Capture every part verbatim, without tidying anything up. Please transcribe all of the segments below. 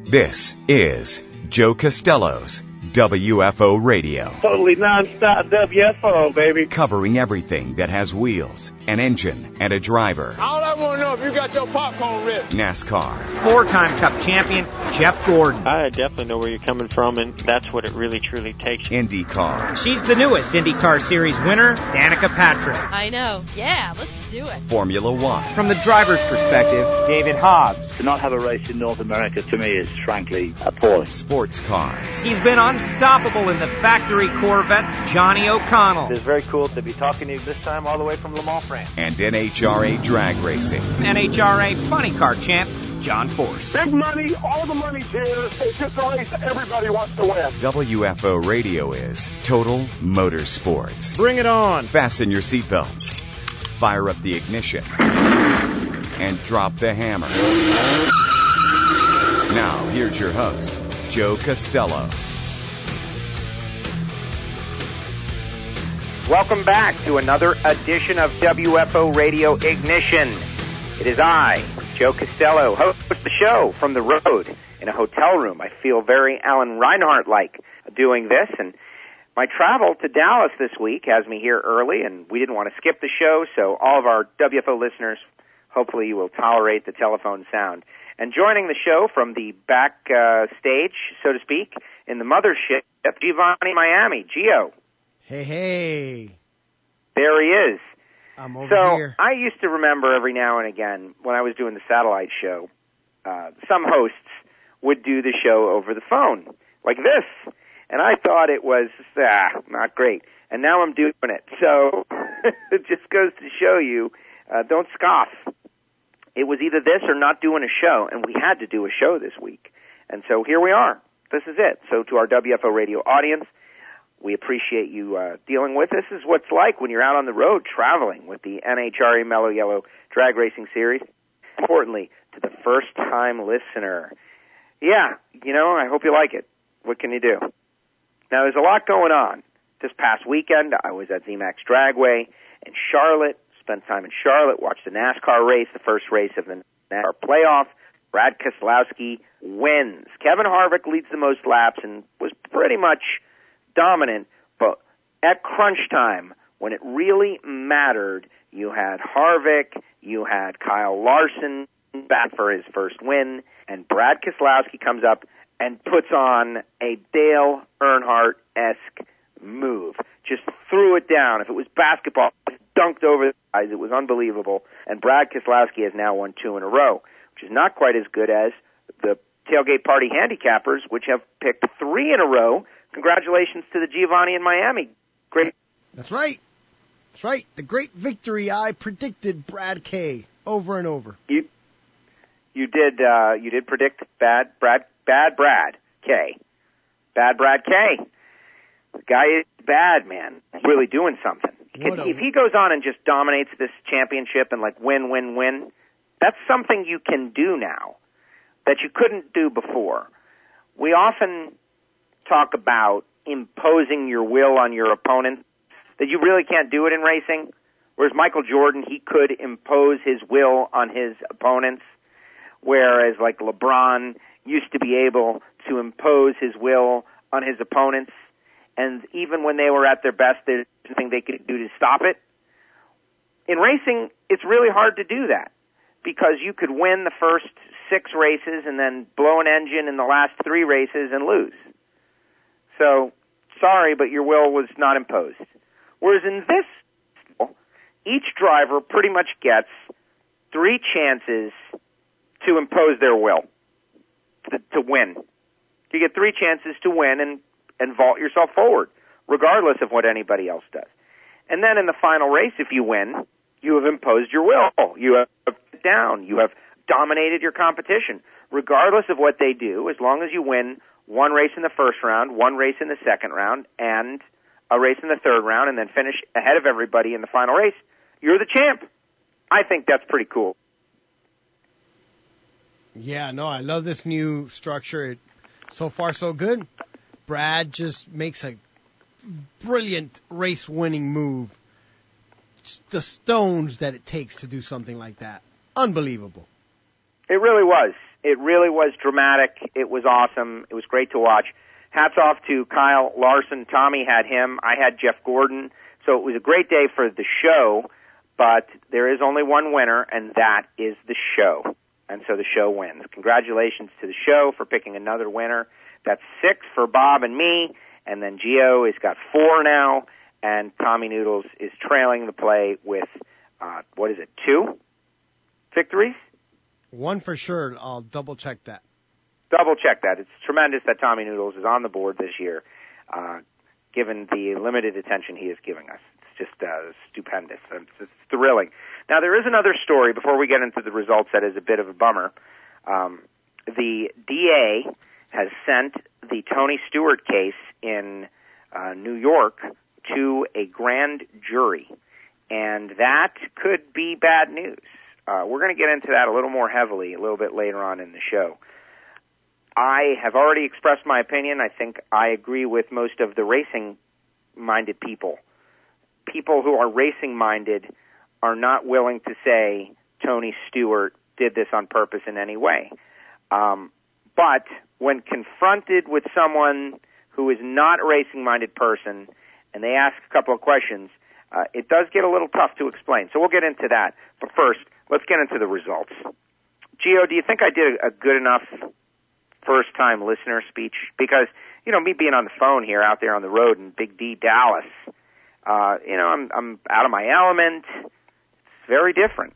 This is Joe Costello's W F O Radio. Totally non-stop W F O, baby. Covering everything that has wheels, an engine, and a driver. All I want to know if you got your popcorn ready. NASCAR. Four-time Cup champion, Jeff Gordon. I definitely know where you're coming from, and that's what it really, truly takes. IndyCar. She's the newest IndyCar Series winner, Danica Patrick. I know. Yeah, let's do it. Formula One. From the driver's perspective, David Hobbs. To not have a race in North America, to me, is frankly appalling. Sports cars. He's been unstoppable in the factory Corvettes, Johnny O'Connell. It's very cool to be talking to you this time all the way from Le Mans, France. And N H R A drag racing. N H R A funny car champ, John Force. Big money, all the money's here. It's just a race everybody wants to win. W F O Radio is Total Motorsports. Bring it on. Fasten your seatbelts. Fire up the ignition. And drop the hammer. Now, here's your host, Joe Costello. Welcome back to another edition of W F O Radio Ignition. It is I, Joe Costello, host of the show from the road in a hotel room. I feel very Alan Reinhardt-like doing this, and my travel to Dallas this week has me here early, and we didn't want to skip the show, so all of our W F O listeners, hopefully you will tolerate the telephone sound. And joining the show from the back uh, stage, so to speak, in the mothership, Giovanni Miami. Gio. Hey, hey. There he is. I'm over so here. I used to remember every now and again when I was doing the satellite show, uh, some hosts would do the show over the phone, like this. And I thought it was, ah, not great. And now I'm doing it. So it just goes to show you, uh, don't scoff. It was either this or not doing a show, and we had to do a show this week. And so here we are. This is it. So to our W F O Radio audience, we appreciate you uh, dealing with. This is what's like when you're out on the road traveling with the N H R A Mellow Yellow Drag Racing Series. Importantly, to the first-time listener. Yeah, you know, I hope you like it. What can you do? Now, there's a lot going on. This past weekend, I was at Z MAX Dragway in Charlotte, spent time in Charlotte, watched the NASCAR race, the first race of the NASCAR playoff. Brad Keselowski wins. Kevin Harvick leads the most laps and was pretty much dominant, but at crunch time, when it really mattered, you had Harvick, you had Kyle Larson back for his first win, and Brad Keselowski comes up and puts on a Dale Earnhardt-esque move. Just threw it down. If it was basketball, it dunked over the guys. It was unbelievable, and Brad Keselowski has now won two in a row, which is not quite as good as the Tailgate Party handicappers, which have picked three in a row. Congratulations to the Giovanni in Miami. Great. That's right. That's right. The great victory I predicted, Brad K. Over and over. You you did uh, you did predict bad Brad bad Brad K. Bad Brad K. The guy is bad, man. He's really doing something. If, a... if he goes on and just dominates this championship and like win, win, win, that's something you can do now that you couldn't do before. We often talk about imposing your will on your opponent, that you really can't do it in racing. Whereas Michael Jordan, he could impose his will on his opponents, whereas like LeBron used to be able to impose his will on his opponents, and even when they were at their best, there's nothing they could do to stop it. In racing, it's really hard to do that, because you could win the first six races and then blow an engine in the last three races and lose. So, sorry, but your will was not imposed. Whereas in this, each driver pretty much gets three chances to impose their will, to, to win. You get three chances to win and, and vault yourself forward, regardless of what anybody else does. And then in the final race, if you win, you have imposed your will. You have down. You have dominated your competition, regardless of what they do, as long as you win one race in the first round, one race in the second round, and a race in the third round, and then finish ahead of everybody in the final race, you're the champ. I think that's pretty cool. Yeah, no, I love this new structure. It, so far, so good. Brad just makes a brilliant race-winning move. Just the stones that it takes to do something like that. Unbelievable. It really was. It really was dramatic. It was awesome. It was great to watch. Hats off to Kyle Larson. Tommy had him. I had Jeff Gordon. So it was a great day for the show, but there is only one winner, and that is the show. And so the show wins. Congratulations to the show for picking another winner. That's six for Bob and me, and then Gio has got four now, and Tommy Noodles is trailing the play with, uh, what is it, two victories? One for sure. I'll double check that. Double check that. It's tremendous that Tommy Noodles is on the board this year, uh, given the limited attention he is giving us. It's just uh, stupendous. It's, it's thrilling. Now, there is another story before we get into the results that is a bit of a bummer. Um, the D A has sent the Tony Stewart case in uh, New York to a grand jury, and that could be bad news. Uh, we're going to get into that a little more heavily a little bit later on in the show. I have already expressed my opinion. I think I agree with most of the racing-minded people. People who are racing-minded are not willing to say Tony Stewart did this on purpose in any way. Um, but when confronted with someone who is not a racing-minded person and they ask a couple of questions, uh, it does get a little tough to explain. So we'll get into that. But first, let's get into the results. Gio, do you think I did a good enough first-time listener speech? Because, you know, me being on the phone here out there on the road in Big D, Dallas, uh, you know, I'm, I'm out of my element. It's very different.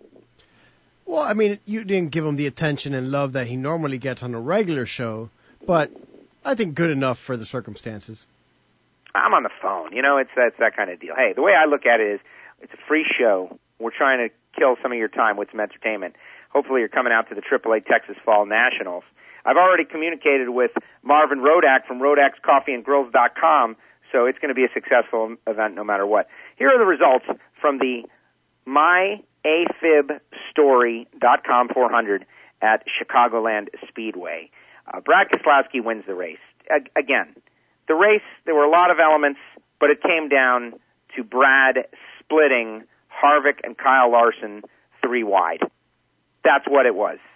Well, I mean, you didn't give him the attention and love that he normally gets on a regular show, but I think good enough for the circumstances. I'm on the phone. You know, it's, it's that kind of deal. Hey, the way I look at it is it's a free show. We're trying to kill some of your time with some entertainment. Hopefully you're coming out to the triple A Texas Fall Nationals. I've already communicated with Marvin Rodak from Rodak's Coffee and Grills dot com, so it's going to be a successful event no matter what. Here are the results from the my A Fib Story dot com four hundred at Chicagoland Speedway. Uh, Brad Keselowski wins the race. A- again, the race, there were a lot of elements, but it came down to Brad splitting Harvick and Kyle Larson three wide. That's what it was.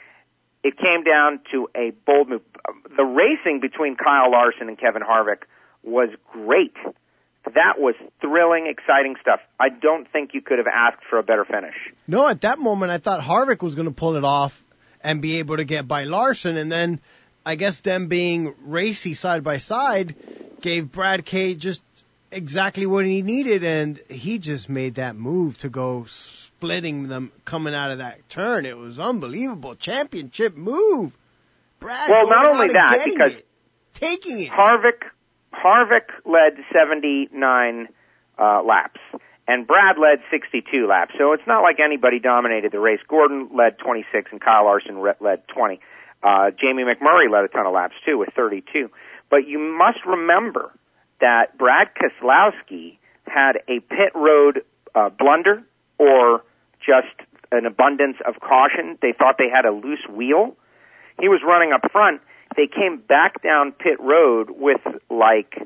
It came down to a bold move. The racing between Kyle Larson and Kevin Harvick was great. That was thrilling, exciting stuff. I don't think you could have asked for a better finish. No, at that moment, I thought Harvick was going to pull it off and be able to get by Larson, and then I guess them being racy side by side gave Brad K just exactly what he needed, and he just made that move to go splitting them coming out of that turn. It was unbelievable. Championship move. Brad well, not only that, because it, taking it. Harvick, Harvick led seventy-nine uh, laps, and Brad led sixty-two laps. So it's not like anybody dominated the race. Gordon led twenty-six, and Kyle Larson re- led twenty. Uh, Jamie McMurray led a ton of laps, too, with thirty-two. But you must remember that Brad Keselowski had a pit road uh, blunder or just an abundance of caution. They thought they had a loose wheel. He was running up front. They came back down pit road with, like,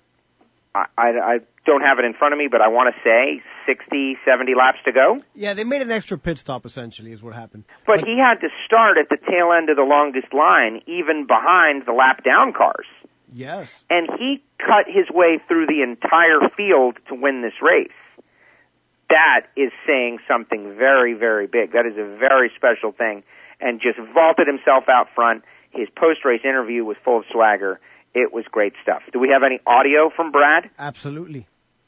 I, I, I don't have it in front of me, but I want to say sixty, seventy laps to go. Yeah, they made an extra pit stop, essentially, is what happened. But, but he had to start at the tail end of the longest line, even behind the lap down cars. Yes. And he cut his way through the entire field to win this race. That is saying something very, very big. That is a very special thing. And just vaulted himself out front. His post-race interview was full of swagger. It was great stuff. Do we have any audio from Brad? Absolutely.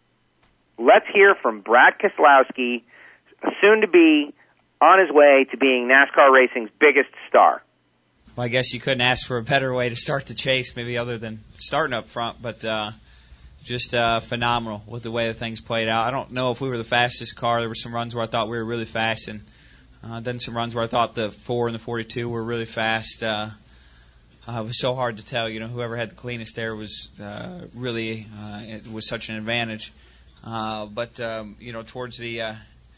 Let's hear from Brad Keselowski, soon to be on his way to being NASCAR racing's biggest star. Well, I guess you couldn't ask for a better way to start the chase, maybe other than starting up front, but uh, just uh, phenomenal with the way the things played out. I don't know if we were the fastest car. There were some runs where I thought we were really fast, and uh, then some runs where I thought the four and the forty-two were really fast. Uh, uh, it was so hard to tell. You know, whoever had the cleanest there was uh, really uh, it was such an advantage. Uh, but um, you know, towards the uh,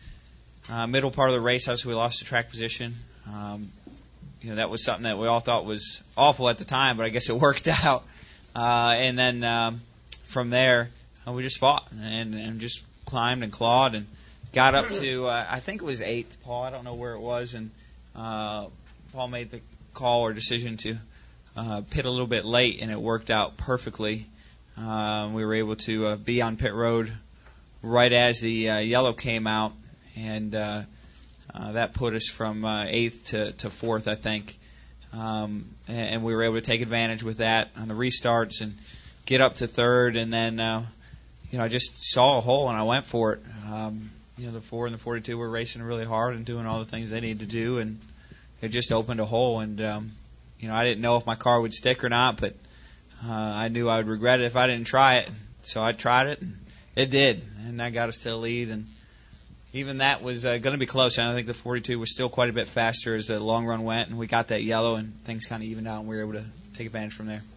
uh, middle part of the race, obviously we lost the track position. Um, You know, that was something that we all thought was awful at the time, but I guess it worked out. Uh, and then um, from there, uh, we just fought and, and just climbed and clawed and got up to, uh, I think it was eighth, Paul. I don't know where it was. And uh, Paul made the call or decision to uh, pit a little bit late, and it worked out perfectly. Uh, we were able to uh, be on pit road right as the uh, yellow came out, and uh, uh, that put us from uh, eighth to, to fourth, I think. Um, and, and we were able to take advantage with that on the restarts and get up to third, and then uh, you know I just saw a hole and I went for it. Um, you know the four and the forty-two were racing really hard and doing all the things they needed to do, and it just opened a hole. And um, you know I didn't know if my car would stick or not, but uh, I knew I would regret it if I didn't try it. So I tried it, and it did, and that got us to the lead. And even that was uh, going to be close. And I think the forty-two was still quite a bit faster as the long run went, and we got that yellow, and things kind of evened out, and we were able to take advantage from there.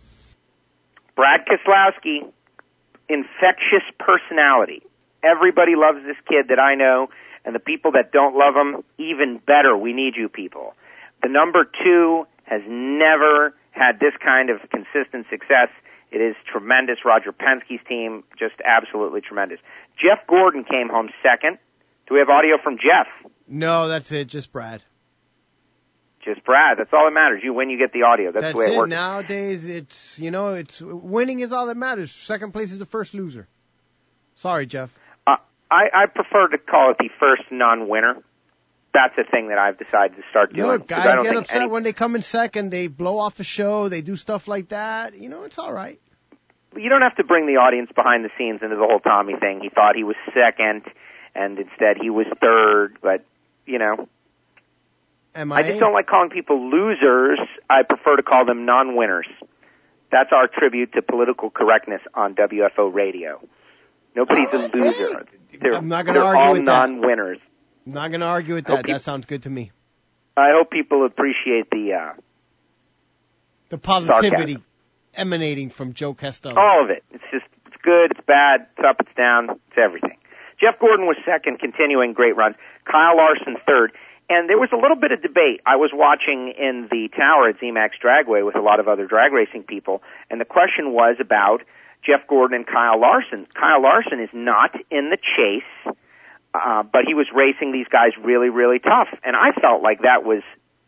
Brad Keselowski, infectious personality. Everybody loves this kid that I know, and the people that don't love him, even better. We need you people. The number two has never had this kind of consistent success. It is tremendous. Roger Penske's team, just absolutely tremendous. Jeff Gordon came home second. Do we have audio from Jeff? No, that's it. Just Brad. Just Brad. That's all that matters. You win, you get the audio. That's, That's the way it, it. works. Nowadays, it's, you know, it's winning is all that matters. Second place is the first loser. Sorry, Jeff. Uh, I, I prefer to call it the first non-winner. That's a thing that I've decided to start doing. Look, guys get upset any... when they come in second. They blow off the show. They do stuff like that. You know, it's all right. You don't have to bring the audience behind the scenes into the whole Tommy thing. He thought he was second, and instead he was third. But, you know, Am I just don't like calling people losers. I prefer to call them non-winners. That's our tribute to political correctness on W F O radio. Nobody's right, a loser. Hey, they're, I'm not going to to argue all with non-winners. that. I'm not going to argue with that. People, that sounds good to me. I hope people appreciate the uh, the positivity sarcasm. Emanating from Joe Castello. All of it. It's just, it's good, it's bad, it's up, it's down, it's everything. Jeff Gordon was second, continuing great runs. Kyle Larson third. And there was a little bit of debate. I was watching in the tower at Z MAX Dragway with a lot of other drag racing people, and the question was about Jeff Gordon and Kyle Larson. Kyle Larson is not in the chase, uh, but he was racing these guys really, really tough. And I felt like that was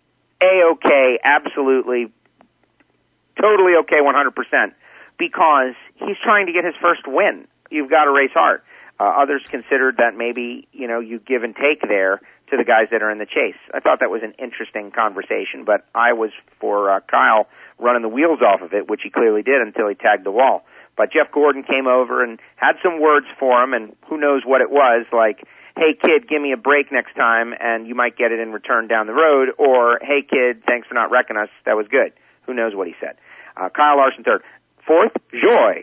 A-okay, absolutely, totally okay, one hundred percent, because he's trying to get his first win. You've got to race hard. Uh, others considered that maybe, you know, you give and take there to the guys that are in the chase. I thought that was an interesting conversation, but I was for uh, Kyle running the wheels off of it, which he clearly did until he tagged the wall. But Jeff Gordon came over and had some words for him, and who knows what it was, like, hey, kid, give me a break next time, and you might get it in return down the road, or, hey, kid, thanks for not wrecking us, that was good. Who knows what he said. Uh, Kyle Larson third. Fourth, Joy.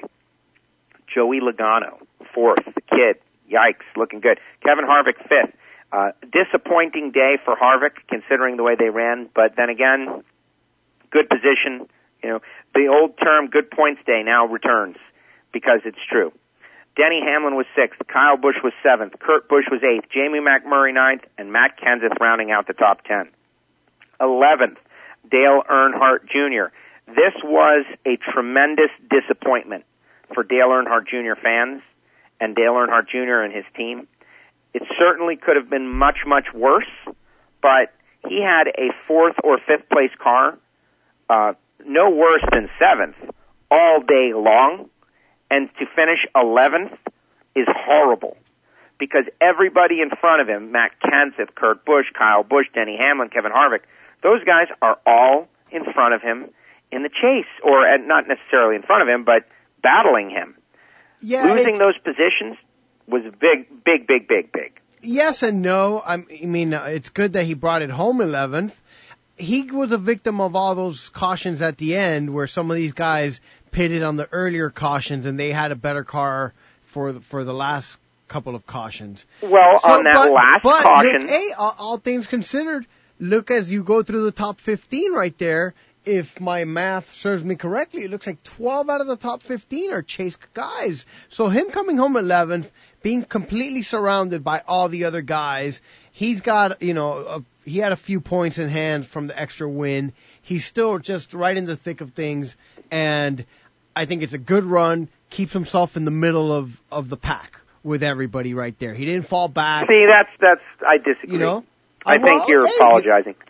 Joey Logano, fourth. The kid, yikes, looking good. Kevin Harvick, fifth. Uh, disappointing day for Harvick, considering the way they ran, but then again, good position. You know, the old term "good points day" now returns because it's true. Denny Hamlin was sixth, Kyle Busch was seventh, Kurt Busch was eighth, Jamie McMurray ninth, and Matt Kenseth rounding out the top ten. Eleventh, Dale Earnhardt Junior This was a tremendous disappointment for Dale Earnhardt Junior fans and Dale Earnhardt Junior and his team. It certainly could have been much, much worse, but he had a fourth or fifth place car, uh, no worse than seventh, all day long, and to finish eleventh is horrible because everybody in front of him, Matt Kenseth, Kurt Busch, Kyle Busch, Denny Hamlin, Kevin Harvick, those guys are all in front of him in the chase, or uh, not necessarily in front of him, but battling him. Yeah, Losing it, those positions was big, big, big, big, big. Yes and no. I mean, it's good that he brought it home eleventh. He was a victim of all those cautions at the end where some of these guys pitted on the earlier cautions and they had a better car for the, for the last couple of cautions. Well, so, on that but, last but caution... Look, hey, all, all things considered, look as you go through the top fifteen right there. If my math serves me correctly, it looks like twelve out of the top fifteen are Chase guys. So him coming home eleventh, being completely surrounded by all the other guys, he's got, you know, a, he had a few points in hand from the extra win. He's still just right in the thick of things, and I think it's a good run. Keeps himself in the middle of, of the pack with everybody right there. He didn't fall back. See, that's, that's, I disagree. You know? I uh, think well, you're hey, apologizing.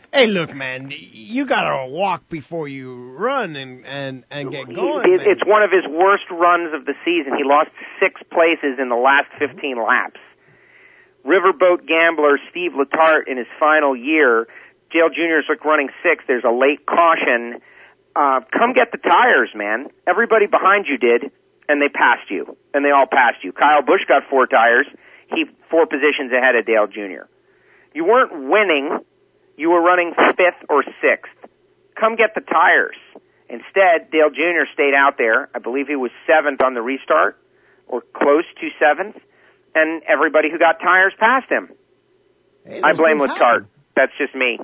Hey, look, man, you gotta walk before you run and, and, and get going. It, man. It's one of his worst runs of the season. He lost six places in the last fifteen laps. Riverboat gambler Steve Letarte in his final year, Dale Junior is like running sixth. There's a late caution. Uh, come get the tires, man. Everybody behind you did, and they passed you, and they all passed you. Kyle Busch got four tires. He four positions ahead of Dale Junior You weren't winning. You were running fifth or sixth. Come get the tires. Instead, Dale Junior stayed out there. I believe he was seventh on the restart, or close to seventh, and everybody who got tires passed him. Hey, I blame things Letarte. happen. That's just me.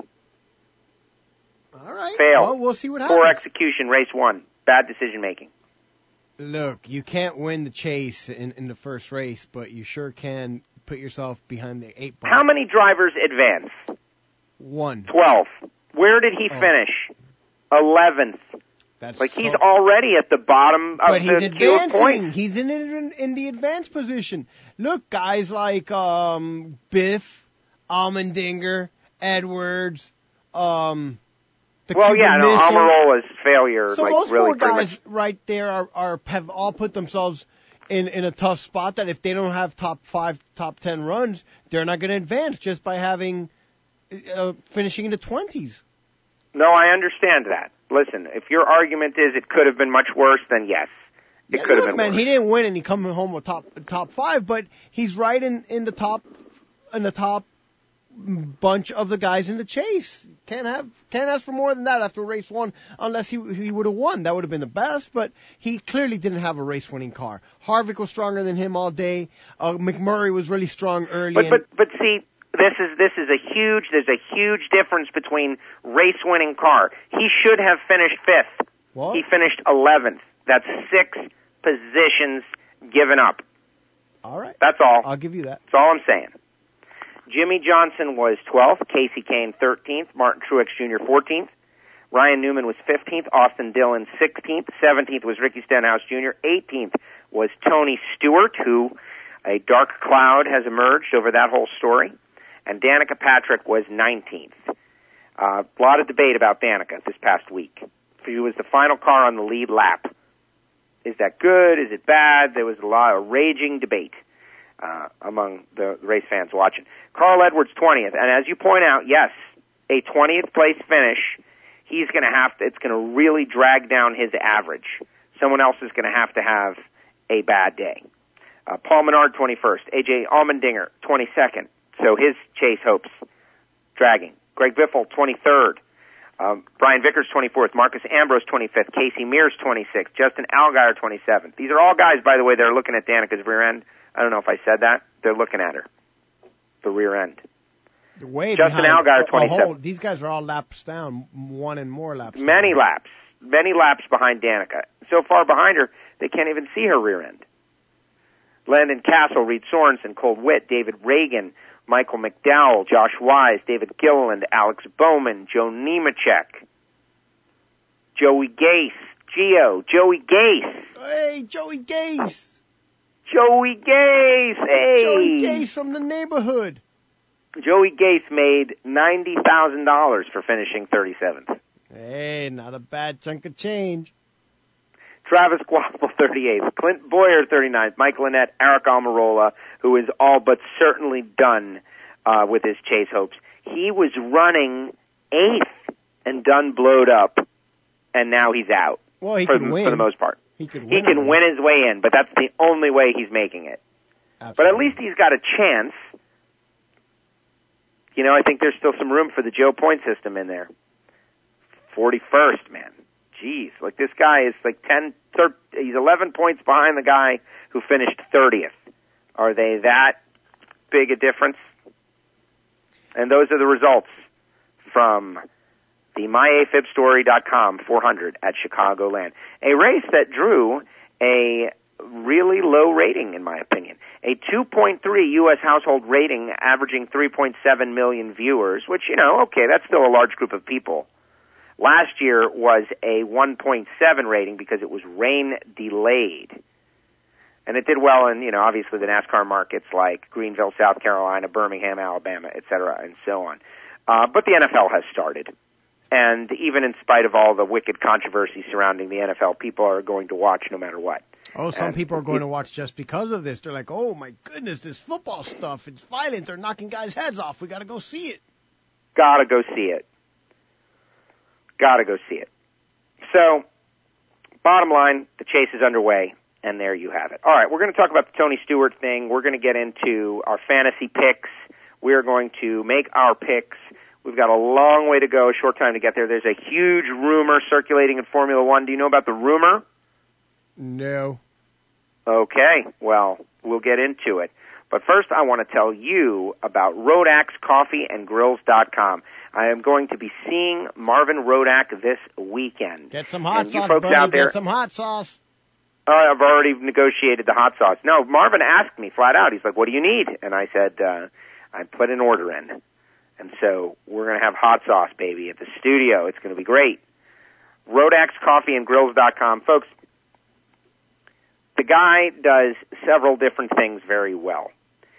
All right. Fail. Well, we'll see what happens. Poor execution, race one. Bad decision making. Look, you can't win the chase in, in the first race, but you sure can put yourself behind the eight ball. How many drivers advance? One. Twelve. Where did he Oh. finish? Eleventh. That's Like he's so- already at the bottom of But he's the queue of advancing. points. He's in, in in the advanced position. Look, guys like um, Biff, Allmendinger, Edwards, um, the Well, Cuban yeah, no, Missile. Almirola's failure, So like those really four pretty guys much. right there are, are have all put themselves in in a tough spot. That if they don't have top five, top ten runs, they're not going to advance just by having uh, finishing in the twenties. No, I understand that. Listen, if your argument is it could have been much worse, then yes, it Yeah, could have look, been man, worse. he didn't win and he come home with top top five, but he's right in, in the top in the top bunch of the guys in the chase. Can't have can't ask for more than that after race one, unless he he would have won. That would have been the best, but he clearly didn't have a race winning car. Harvick was stronger than him all day. Uh, McMurray was really strong early. But and, but but see, this is this is a huge. There's a huge difference between race winning car. He should have finished fifth. What? He finished eleventh. That's six positions given up. All right, That's all. I'll give you that. That's all I'm saying. Jimmy Johnson was twelfth, Casey Kane thirteenth, Martin Truex Junior fourteenth, Ryan Newman was fifteenth, Austin Dillon sixteenth, seventeenth was Ricky Stenhouse Junior, eighteenth was Tony Stewart, who a dark cloud has emerged over that whole story, and Danica Patrick was nineteenth. Uh, a lot of debate about Danica this past week. He was the final car on the lead lap. Is that good? Is it bad? There was a lot of raging debate uh, among the race fans watching. Carl Edwards twentieth, and as you point out, yes, a twentieth place finish, he's going to have to, it's going to really drag down his average. Someone else is going to have to have a bad day. Uh, Paul Menard twenty-first, A J Allmendinger twenty-second, so his chase hopes dragging. Greg Biffle twenty-third, um, Brian Vickers twenty-fourth, Marcus Ambrose twenty-fifth, Casey Mears twenty-sixth, Justin Allgaier twenty-seventh. These are all guys, by the way, that are looking at Danica's rear end. I don't know if I said that. They're looking at her. The rear end. Way Justin behind, Allgaier, a- a twenty-seven. whole- These guys are all laps down, one and more laps. Many down. laps. Many laps behind Danica. So far behind her, they can't even see her rear end. Landon Castle, Reed Sorensen, Cole Witt, David Reagan, Michael McDowell, Josh Wise, David Gilliland, Alex Bowman, Joe Nemechek, Joey Gase, Gio, Joey Gase, Hey, Joey Gase. Joey Gase, hey! Joey Gase from the neighborhood. Joey Gase made ninety thousand dollars for finishing thirty-seventh. Hey, not a bad chunk of change. Travis Guapo, thirty-eighth. Clint Boyer, thirty-ninth. Mike Lynette, Eric Almirola, who is all but certainly done uh, with his chase hopes. He was running eighth and done blowed up, and now he's out. Well, he for, could the, win. for the most part. He could He win. can win his way in, but that's the only way he's making it. Absolutely. But at least he's got a chance. You know, I think there's still some room for the Joe Point system in there. forty-first, man. Jeez, like this guy is like ten, thirteen, he's eleven points behind the guy who finished thirtieth. Are they that big a difference? And those are the results from the my a fib story dot com four hundred at Chicagoland. A race that drew a really low rating, in my opinion. A two point three U S household rating averaging three point seven million viewers, which, you know, okay, that's still a large group of people. Last year was a one point seven rating because it was rain delayed. And it did well in, you know, obviously the NASCAR markets like Greenville, South Carolina, Birmingham, Alabama, et cetera, and so on. Uh, but the N F L has started. And even in spite of all the wicked controversy surrounding the N F L, people are going to watch no matter what. Oh, some and people are going to watch just because of this. They're like, oh, my goodness, this football stuff, it's violent. They're knocking guys' heads off. We got to go see it. Got to go see it. Got to go see it. So, bottom line, the chase is underway, and there you have it. All right, we're going to talk about the Tony Stewart thing. We're going to get into our fantasy picks. We're going to make our picks. We've got a long way to go, a short time to get there. There's a huge rumor circulating in Formula One. Do you know about the rumor? No. Okay, well, we'll get into it. But first, I want to tell you about Rodax Coffee and Grills dot com. I am going to be seeing Marvin Rodak this weekend. Get some hot and sauce, folks buddy. Out there, Get some hot sauce. Uh, I've already negotiated the hot sauce. No, Marvin asked me flat out. He's like, what do you need? And I said, uh, I put an order in. And so we're going to have hot sauce, baby, at the studio. It's going to be great. Rodax Coffee and Grills dot com. Folks, the guy does several different things very well.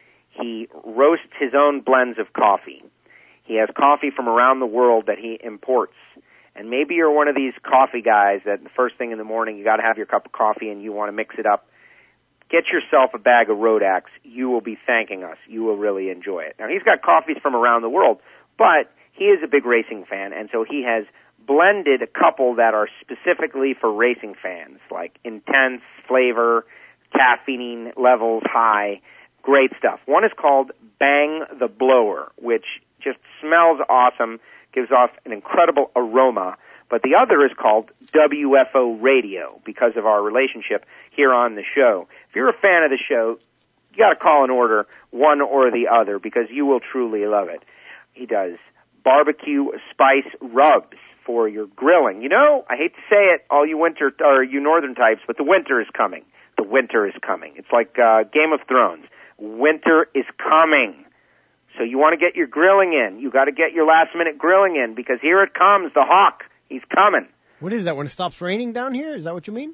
He roasts his own blends of coffee. He has coffee from around the world that he imports. And maybe you're one of these coffee guys that the first thing in the morning you got to have your cup of coffee and you want to mix it up. Get yourself a bag of Rodax. You will be thanking us. You will really enjoy it. Now, he's got coffees from around the world, but he is a big racing fan, and so he has blended a couple that are specifically for racing fans, like intense flavor, caffeine levels high, great stuff. One is called Bang the Blower, which just smells awesome, gives off an incredible aroma. But the other is called W F O Radio because of our relationship here on the show. If you're a fan of the show, you got to call and order one or the other because you will truly love it. He does barbecue spice rubs for your grilling. You know, I hate to say it, all you winter or you northern types, but the winter is coming. The winter is coming. It's like uh, Game of Thrones. Winter is coming. So you want to get your grilling in. You got to get your last minute grilling in because here it comes, the hawk. He's coming. What is that, when it stops raining down here? Is that what you mean?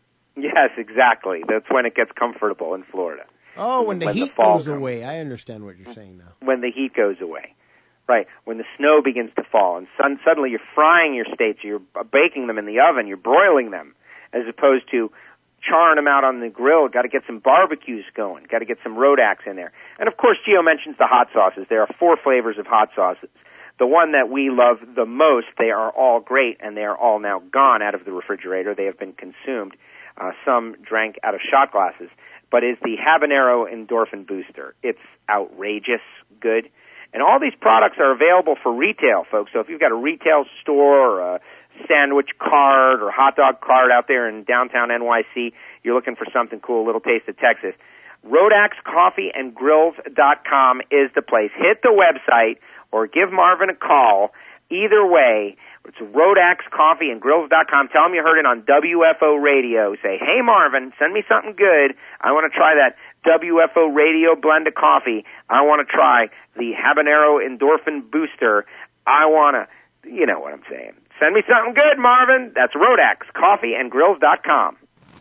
Yes, exactly. That's when it gets comfortable in Florida. Oh, when the when heat the fall goes comes. away. I understand what you're saying now. When the heat goes away. Right. When the snow begins to fall and sun, suddenly you're frying your steaks, you're baking them in the oven, you're broiling them, as opposed to charring them out on the grill. Got to get some barbecues going. Got to get some Rodax in there. And, of course, Gio mentions the hot sauces. There are four flavors of hot sauces. The one that we love the most, they are all great, and they are all now gone out of the refrigerator. They have been consumed. Uh, some drank out of shot glasses. But is the Habanero Endorphin Booster. It's outrageous good. And all these products are available for retail, folks. So if you've got a retail store or a sandwich cart or hot dog cart out there in downtown N Y C, you're looking for something cool, a little taste of Texas, Rodax Coffee and Grills dot com is the place. Hit the website or give Marvin a call. Either way, it's Rodax Coffee and Grills dot com. Tell him you heard it on W F O Radio. Say, hey, Marvin, send me something good. I want to try that W F O Radio blend of coffee. I want to try the Habanero Endorphin Booster. I want to, you know what I'm saying. Send me something good, Marvin. That's Rodax Coffee and Grills dot com.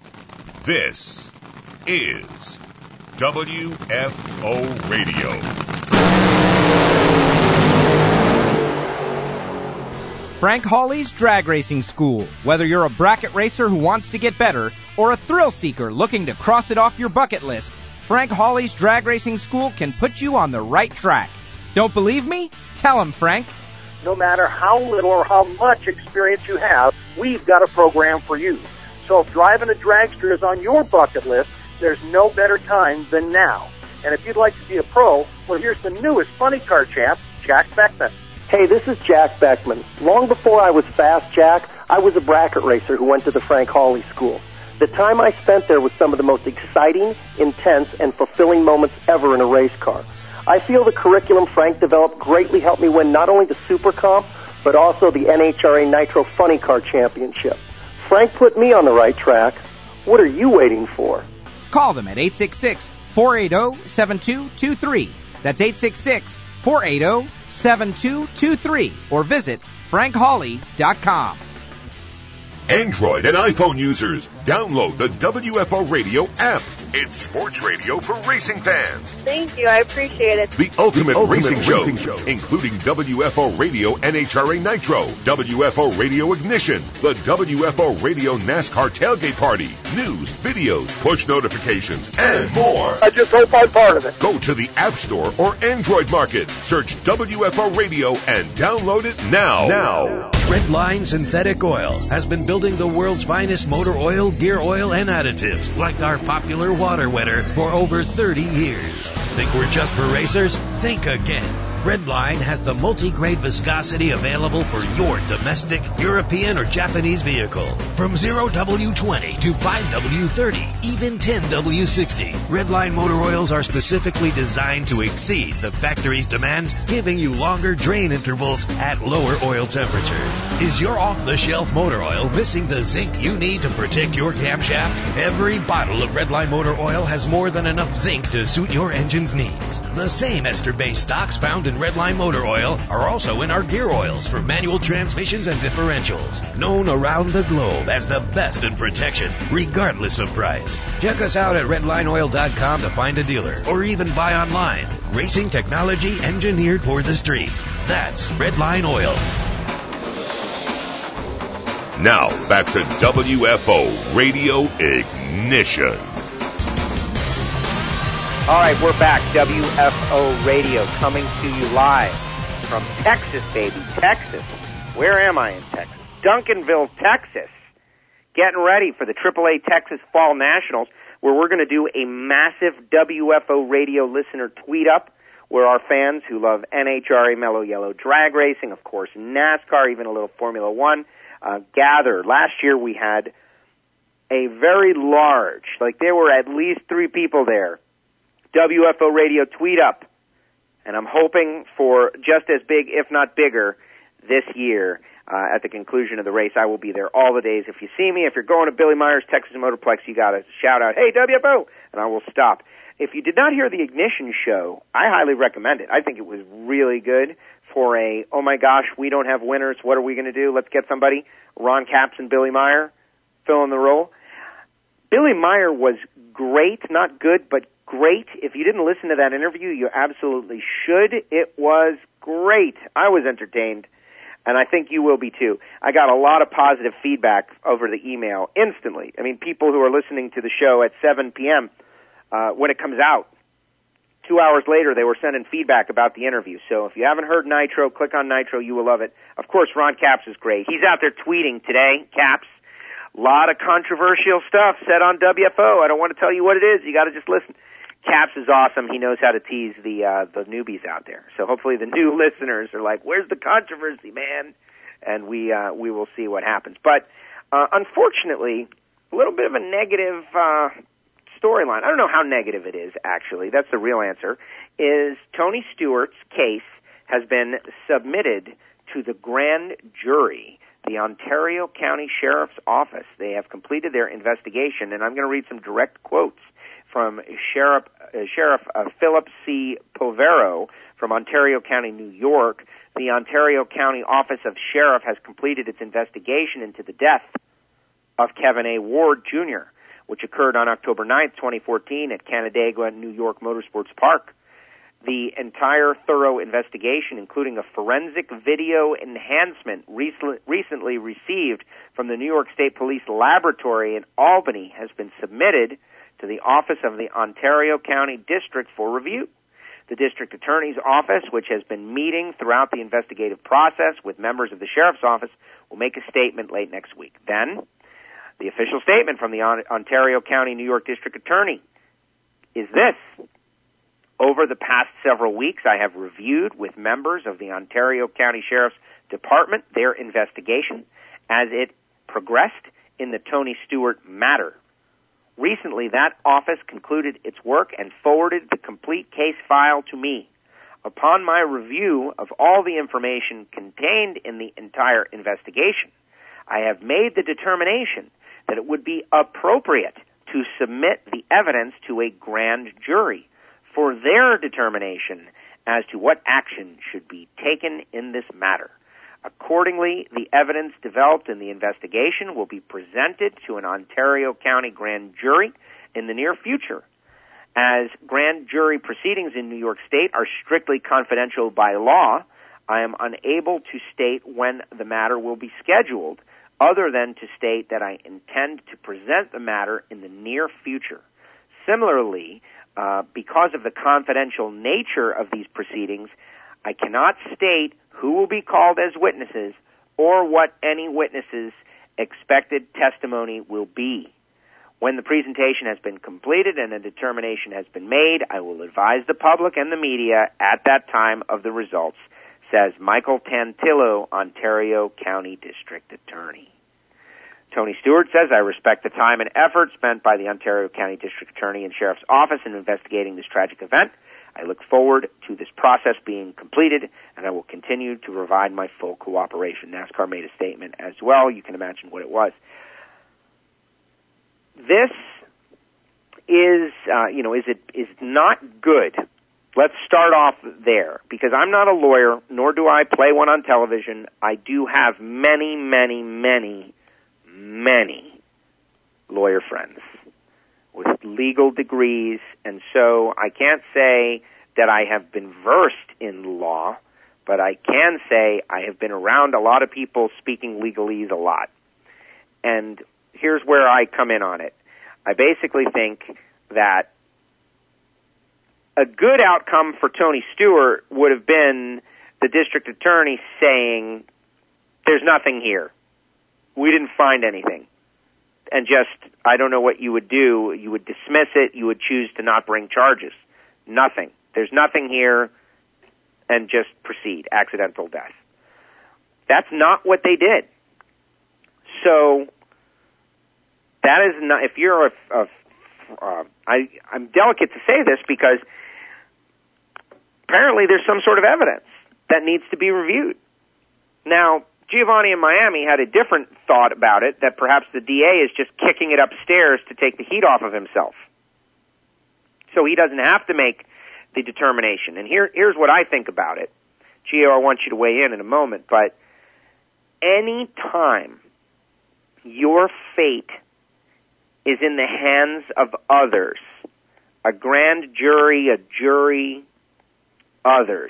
This is W F O Radio. Frank Hawley's Drag Racing School. Whether you're a bracket racer who wants to get better or a thrill seeker looking to cross it off your bucket list, Frank Hawley's Drag Racing School can put you on the right track. Don't believe me? Tell him, Frank. No matter how little or how much experience you have, we've got a program for you. So if driving a dragster is on your bucket list, there's no better time than now. And if you'd like to be a pro, well, here's the newest funny car champ, Jack Beckman. Hey, this is Jack Beckman. Long before I was Fast Jack, I was a bracket racer who went to the Frank Hawley School. The time I spent there was some of the most exciting, intense, and fulfilling moments ever in a race car. I feel the curriculum Frank developed greatly helped me win not only the Super Comp, but also the N H R A Nitro Funny Car Championship. Frank put me on the right track. What are you waiting for? Call them at eight six six, four eight zero, seven two two three. That's eight six six, four eight zero, seven two two three. Or visit frank hawley dot com. Android and iPhone users, download the W F O Radio app. It's sports radio for racing fans. Thank you. I appreciate it. The ultimate, the ultimate racing, racing show, show, including W F O Radio N H R A Nitro, W F O Radio Ignition, the W F O Radio NASCAR Tailgate Party, news, videos, push notifications, and more. I just hope I'm part of it. Go to the App Store or Android Market. Search W F O Radio and download it now. Now. Redline Synthetic Oil has been building the world's finest motor oil, gear oil, and additives, like our popular water wetter, for over thirty years. Think we're just for racers? Think again. Redline has the multi-grade viscosity available for your domestic, European, or Japanese vehicle. From zero W twenty to five W thirty, even ten W sixty. Redline motor oils are specifically designed to exceed the factory's demands, giving you longer drain intervals at lower oil temperatures. Is your off-the-shelf motor oil missing the zinc you need to protect your camshaft? Every bottle of Redline motor oil has more than enough zinc to suit your engine's needs. The same ester-based stocks found in Redline motor oil are also in our gear oils for manual transmissions and differentials, known around the globe as the best in protection, regardless of price. Check us out at redline oil dot com to find a dealer, or even buy online. Racing technology engineered for the street. That's Redline Oil. Now, back to W F O Radio Ignition. All right, we're back. W F O Radio coming to you live from Texas, baby. Texas. Where am I in Texas? Duncanville, Texas. Getting ready for the triple A Texas Fall Nationals, where we're going to do a massive W F O Radio listener tweet-up, where our fans who love N H R A Mellow Yellow drag racing, of course NASCAR, even a little Formula One, uh, gather. Last year we had a very large, like there were at least three people there, W F O Radio tweet up, and I'm hoping for just as big, if not bigger, this year. Uh, at the conclusion of the race, I will be there all the days. If you see me, if you're going to Billy Meyer's Texas Motorplex, you got to shout out, "Hey, W F O," and I will stop. If you did not hear the Ignition show, I highly recommend it. I think it was really good for a, oh my gosh, we don't have winners, what are we going to do? Let's get somebody. Ron Capps and Billy Meyer filling the role. Billy Meyer was great, not good, but great. If you didn't listen to that interview, you absolutely should. It was great. I was entertained, and I think you will be too. I got a lot of positive feedback over the email instantly. I mean, people who are listening to the show at seven p.m., uh, when it comes out, two hours later, they were sending feedback about the interview. So if you haven't heard Nitro, click on Nitro. You will love it. Of course, Ron Capps is great. He's out there tweeting today, Capps. A lot of controversial stuff said on W F O. I don't want to tell you what it is. You got to just listen. Capps is awesome. He knows how to tease the uh, the newbies out there. So hopefully the new listeners are like, "Where's the controversy, man?" And we uh, we will see what happens. But uh, unfortunately, a little bit of a negative uh, storyline. I don't know how negative it is, actually. That's the real answer. Is Tony Stewart's case has been submitted to the grand jury, the Ontario County Sheriff's Office. They have completed their investigation, and I'm going to read some direct quotes from Sheriff, uh, Sheriff uh, Philip C. Povero from Ontario County, New York. The Ontario County Office of Sheriff has completed its investigation into the death of Kevin A. Ward, Junior, which occurred on October ninth, twenty fourteen at Canandaigua, New York Motorsports Park. The entire thorough investigation, including a forensic video enhancement recently, recently received from the New York State Police Laboratory in Albany, has been submitted to the Office of the Ontario County District for review. The District Attorney's Office, which has been meeting throughout the investigative process with members of the Sheriff's Office, will make a statement late next week. Then, the official statement from the Ontario County New York District Attorney is this. Over the past several weeks, I have reviewed with members of the Ontario County Sheriff's Department their investigation as it progressed in the Tony Stewart matter. Recently, that office concluded its work and forwarded the complete case file to me. Upon my review of all the information contained in the entire investigation, I have made the determination that it would be appropriate to submit the evidence to a grand jury for their determination as to what action should be taken in this matter. Accordingly, the evidence developed in the investigation will be presented to an Ontario County grand jury in the near future. As grand jury proceedings in New York State are strictly confidential by law, I am unable to state when the matter will be scheduled, other than to state that I intend to present the matter in the near future. Similarly, uh, because of the confidential nature of these proceedings, I cannot state who will be called as witnesses or what any witnesses' expected testimony will be. When the presentation has been completed and a determination has been made, I will advise the public and the media at that time of the results, says Michael Tantillo, Ontario County District Attorney. Tony Stewart says, I respect the time and effort spent by the Ontario County District Attorney and Sheriff's Office in investigating this tragic event. I look forward to this process being completed, and I will continue to provide my full cooperation. NASCAR made a statement as well. You can imagine what it was. This is, uh, you know, is it is not good. Let's start off there, because I'm not a lawyer, nor do I play one on television. I do have many, many, many, many lawyer friends with legal degrees, and so I can't say that I have been versed in law, but I can say I have been around a lot of people speaking legalese a lot. And here's where I come in on it. I basically think that a good outcome for Tony Stewart would have been the district attorney saying, there's nothing here. We didn't find anything. And just, I don't know what you would do. You would dismiss it. You would choose to not bring charges. Nothing. There's nothing here, and just proceed. Accidental death. That's not what they did. So, that is not, if you're a, a uh, I, I'm delicate to say this because apparently there's some sort of evidence that needs to be reviewed. Now, Giovanni in Miami had a different thought about it, that perhaps the D A is just kicking it upstairs to take the heat off of himself. So he doesn't have to make the determination. And here, here's what I think about it. Gio, I want you to weigh in in a moment, but any time your fate is in the hands of others, a grand jury, a jury, others,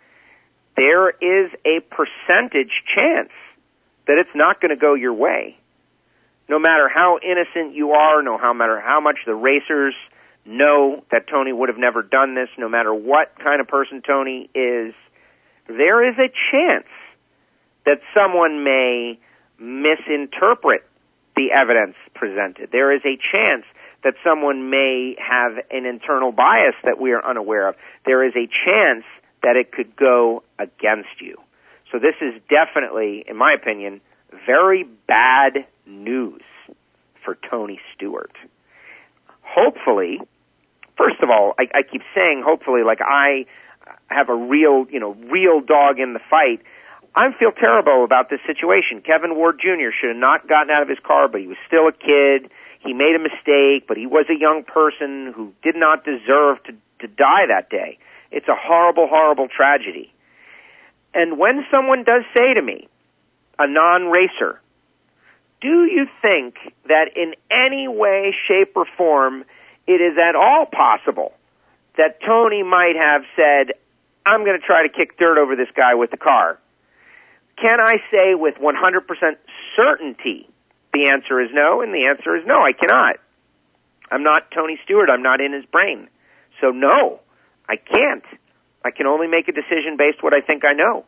there is a percentage chance that it's not going to go your way. No matter how innocent you are, no matter how much the racers know that Tony would have never done this, no matter what kind of person Tony is, there is a chance that someone may misinterpret the evidence presented. There is a chance that someone may have an internal bias that we are unaware of. There is a chance that it could go against you. So this is definitely, in my opinion, very bad news for Tony Stewart. Hopefully, first of all, I, I keep saying hopefully like I have a real, you know, real dog in the fight. I feel terrible about this situation. Kevin Ward Junior should have not gotten out of his car, but he was still a kid. He made a mistake, but he was a young person who did not deserve to, to die that day. It's a horrible, horrible tragedy. And when someone does say to me, a non-racer, do you think that in any way, shape, or form it is at all possible that Tony might have said, I'm going to try to kick dirt over this guy with the car? Can I say with one hundred percent certainty the answer is no, and the answer is no, I cannot. I'm not Tony Stewart. I'm not in his brain. So no, I can't. I can only make a decision based what I think I know.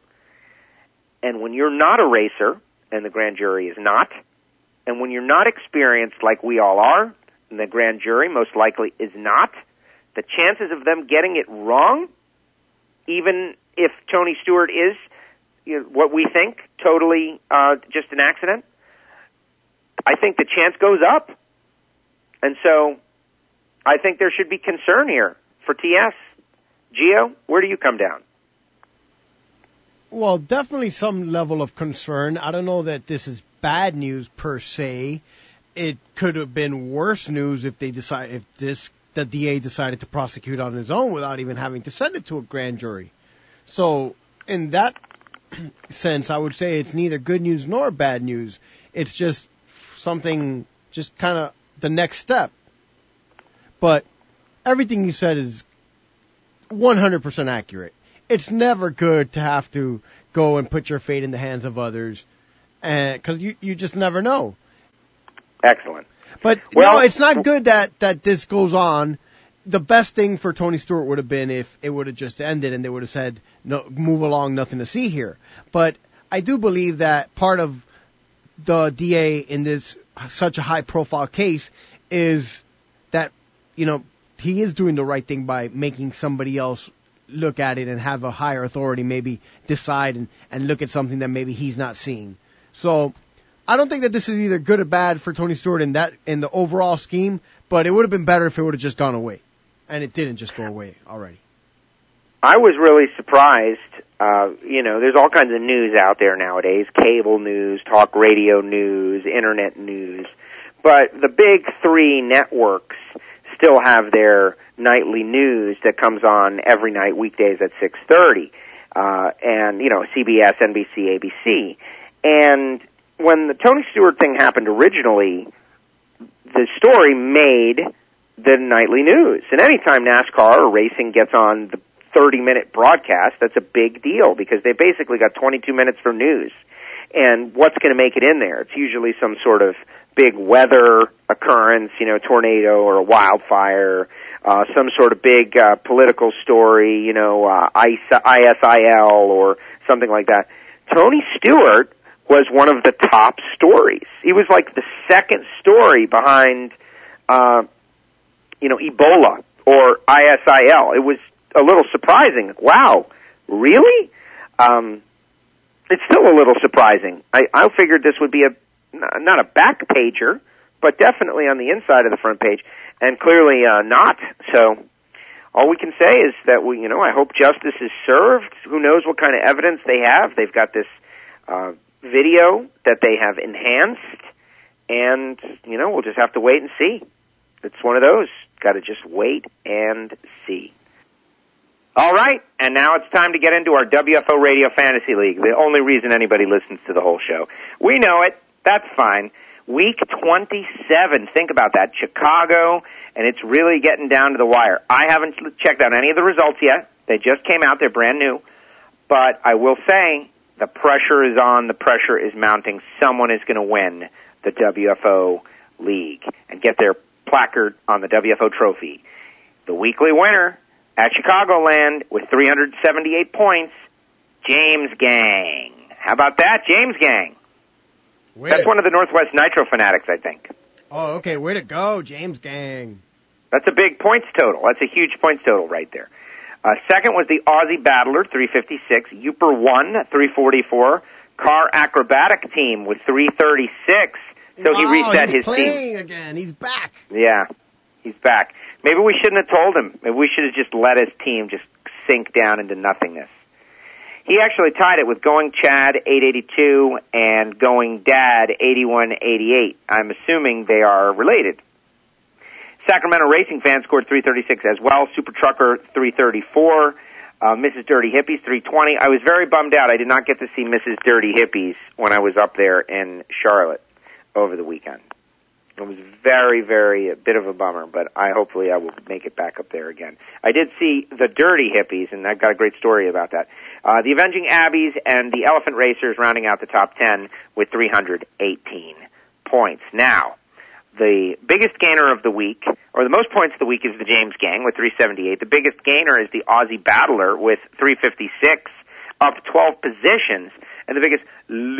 And when you're not a racer, and the grand jury is not, and when you're not experienced like we all are, and the grand jury most likely is not, the chances of them getting it wrong, even if Tony Stewart is, you know, what we think, totally uh, just an accident, I think the chance goes up. And so I think there should be concern here for T S. Gio, where do you come down? Well, definitely some level of concern. I don't know that this is bad news per se. It could have been worse news if they decide if this the D A decided to prosecute on his own without even having to send it to a grand jury. So in that sense, I would say it's neither good news nor bad news. It's just something, just kind of the next step. but everything you said is one hundred percent accurate. It's never good to have to go and put your fate in the hands of others, because you, you just never know. Excellent. But well, no, it's not good that, that this goes on. The best thing for Tony Stewart would have been if it would have just ended and they would have said, "No, move along, nothing to see here." But I do believe that part of the D A in this such a high-profile case is that, you know, he is doing the right thing by making somebody else look at it and have a higher authority maybe decide and, and look at something that maybe he's not seeing. So I don't think that this is either good or bad for Tony Stewart in that in the overall scheme, but it would have been better if it would have just gone away. And it didn't just go away already. I was really surprised. Uh, you know, there's all kinds of news out there nowadays, cable news, talk radio news, internet news. But the big three networks still have their nightly news that comes on every night, weekdays at six thirty. Uh, and, you know, C B S, N B C, A B C. And when the Tony Stewart thing happened originally, the story made the nightly news. And anytime NASCAR or racing gets on the thirty-minute broadcast, that's a big deal because they basically got twenty-two minutes for news. And what's going to make it in there? It's usually some sort of big weather occurrence, you know, tornado or a wildfire, uh, some sort of big uh, political story, you know, uh, I S I L or something like that. Tony Stewart was one of the top stories. He was like the second story behind uh you know, Ebola or I S I L. It was a little surprising. Wow, really? Um, it's still a little surprising. I, I figured this would be a, not a back pager, but definitely on the inside of the front page, and clearly uh, not. So all we can say is that we, you know, I hope justice is served. Who knows what kind of evidence they have? They've got this uh, video that they have enhanced, and, you know, we'll just have to wait and see. It's one of those. Got to just wait and see. All right, and now it's time to get into our W F O Radio Fantasy League, the only reason anybody listens to the whole show. We know it. That's fine. Week twenty-seven, think about that. Chicago, and it's really getting down to the wire. I haven't checked out any of the results yet. They just came out. They're brand new. But I will say the pressure is on. The pressure is mounting. Someone is going to win the W F O League and get their placard on the W F O trophy. The weekly winner at Chicagoland with three hundred seventy-eight points, James Gang. How about that, James Gang? Way That's to... one of the Northwest Nitro fanatics, I think. Oh, okay. Way to go, James Gang. That's a big points total. That's a huge points total right there. Uh, second was the Aussie Battler, three fifty-six. Uper won, three forty-four. Car Acrobatic Team with three thirty-six. So wow, he reset he's his playing team. again. He's back. Yeah, he's back. Maybe we shouldn't have told him. Maybe we should have just let his team just sink down into nothingness. He actually tied it with Going Chad, eight eighty-two, and Going Dad, eighty-one eighty-eight. I'm assuming they are related. Sacramento Racing Fan scored three thirty-six as well. Super Trucker, three thirty-four. Uh, Missus Dirty Hippies, three twenty. I was very bummed out. I did not get to see Missus Dirty Hippies when I was up there in Charlotte over the weekend. It was very, very a bit of a bummer, but I hopefully I will make it back up there again. I did see the Dirty Hippies, and I've got a great story about that. Uh, the Avenging Abbeys and the Elephant Racers rounding out the top ten with three hundred eighteen points. Now, the biggest gainer of the week, or the most points of the week, is the James Gang with three seventy-eight. The biggest gainer is the Aussie Battler with three fifty-six, up twelve positions. And the biggest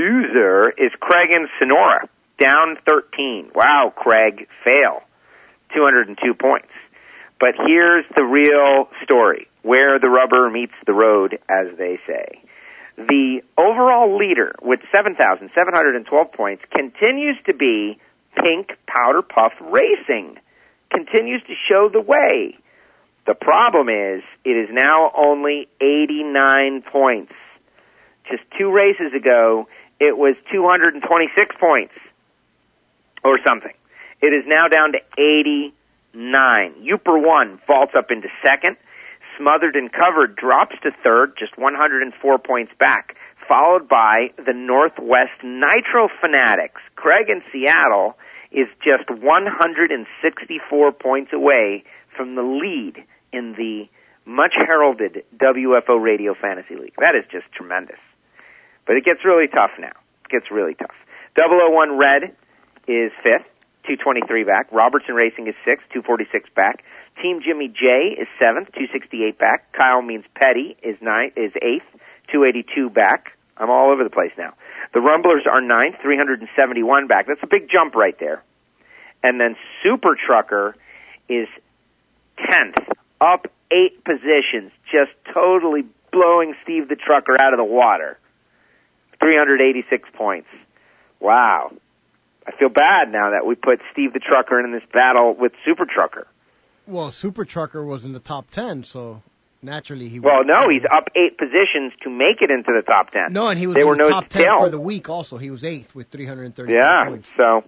loser is Craig and Sonora, down thirteen. Wow, Craig, fail. two hundred two points. But here's the real story, where the rubber meets the road, as they say. The overall leader with seven thousand seven hundred twelve points continues to be Pink Powder Puff Racing. Continues to show the way. The problem is, it is now only eighty-nine points. Just two races ago, it was two hundred twenty-six points. Or something. It is now down to eighty-nine. Uper one vaults up into second. Smothered and Covered drops to third, just one hundred four points back. Followed by the Northwest Nitro Fanatics. Craig in Seattle is just one hundred sixty-four points away from the lead in the much heralded W F O Radio Fantasy League. That is just tremendous. But it gets really tough now. It gets really tough. double oh one Red is fifth, two twenty-three back. Robertson Racing is sixth, two forty-six back. Team Jimmy J is seventh, two sixty-eight back. Kyle Means Petty is ninth, is eighth, two eighty-two back. I'm all over the place now. The Rumblers are ninth, three seventy-one back. That's a big jump right there. And then Super Trucker is tenth, up eight positions, just totally blowing Steve the Trucker out of the water. three eighty-six points. Wow. I feel bad now that we put Steve the Trucker in this battle with Super Trucker. Well, Super Trucker was in the top ten, so naturally he. Well, no, he's up eight positions to make it into the top ten. No, and he was they in were the no top ten tail. for the week. Also, he was eighth with three hundred thirty. Yeah, points. so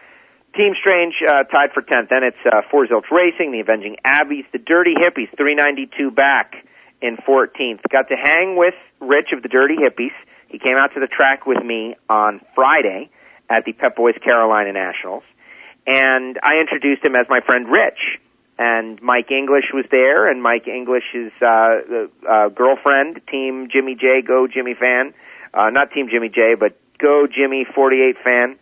Team Strange uh, tied for tenth. Then it's uh, Four Zilch Racing, the Avenging Abbeys, the Dirty Hippies, three ninety-two back in fourteenth. Got to hang with Rich of the Dirty Hippies. He came out to the track with me on Friday at the Pep Boys Carolina Nationals, and I introduced him as my friend Rich. And Mike English was there, and Mike English's uh, uh, girlfriend, Team Jimmy J, Go Jimmy fan, uh, not Team Jimmy J, but Go Jimmy forty-eight fan,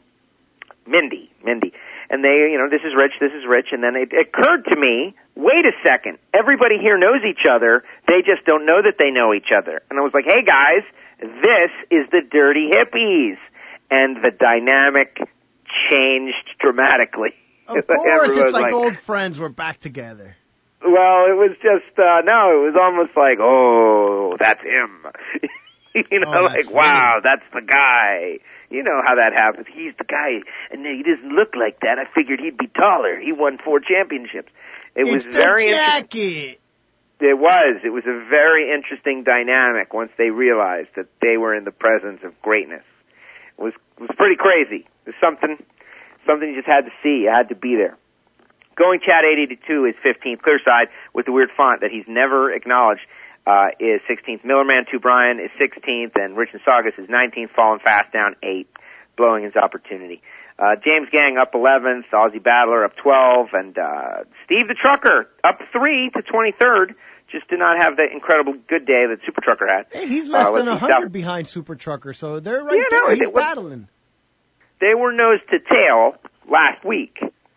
Mindy, Mindy. And they, you know, this is Rich, this is Rich, and then it occurred to me, wait a second, everybody here knows each other, they just don't know that they know each other. And I was like, hey guys, this is the Dirty Hippies. And the dynamic changed dramatically. Of course, it's like, like old friends were back together. Well, it was just, uh, no, it was almost like, oh, that's him. you know, oh, like, funny. wow, that's the guy. You know how that happens. He's the guy, and he doesn't look like that. I figured he'd be taller. He won four championships. It it's was the very jacket. It was. It was a very interesting dynamic once they realized that they were in the presence of greatness. It was, it was pretty crazy. It was something... Something you just had to see. You had to be there. Going Chat eight eighty-two is fifteenth. Clearside, with the weird font that he's never acknowledged, uh, is sixteenth. Millerman two Brian is sixteenth, and Rich and Saugus is nineteenth, falling fast down eight, blowing his opportunity. Uh, James Gang up eleventh, Aussie Battler up twelve, and uh, Steve the Trucker up three to twenty-third. Just did not have the incredible good day that Super Trucker had. Hey, he's less uh, than one hundred out. behind Super Trucker, so they're right Yeah, there. no, he's it was- battling. They were nose to tail last week.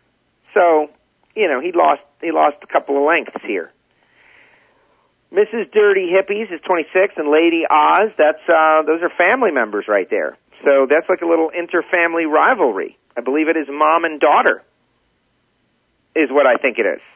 So, you know, he lost he lost a couple of lengths here. Missus Dirty Hippies is twenty-sixth, and Lady Oz, that's uh those are family members right there. So that's like a little inter-family rivalry. I believe it is mom and daughter is what I think it is.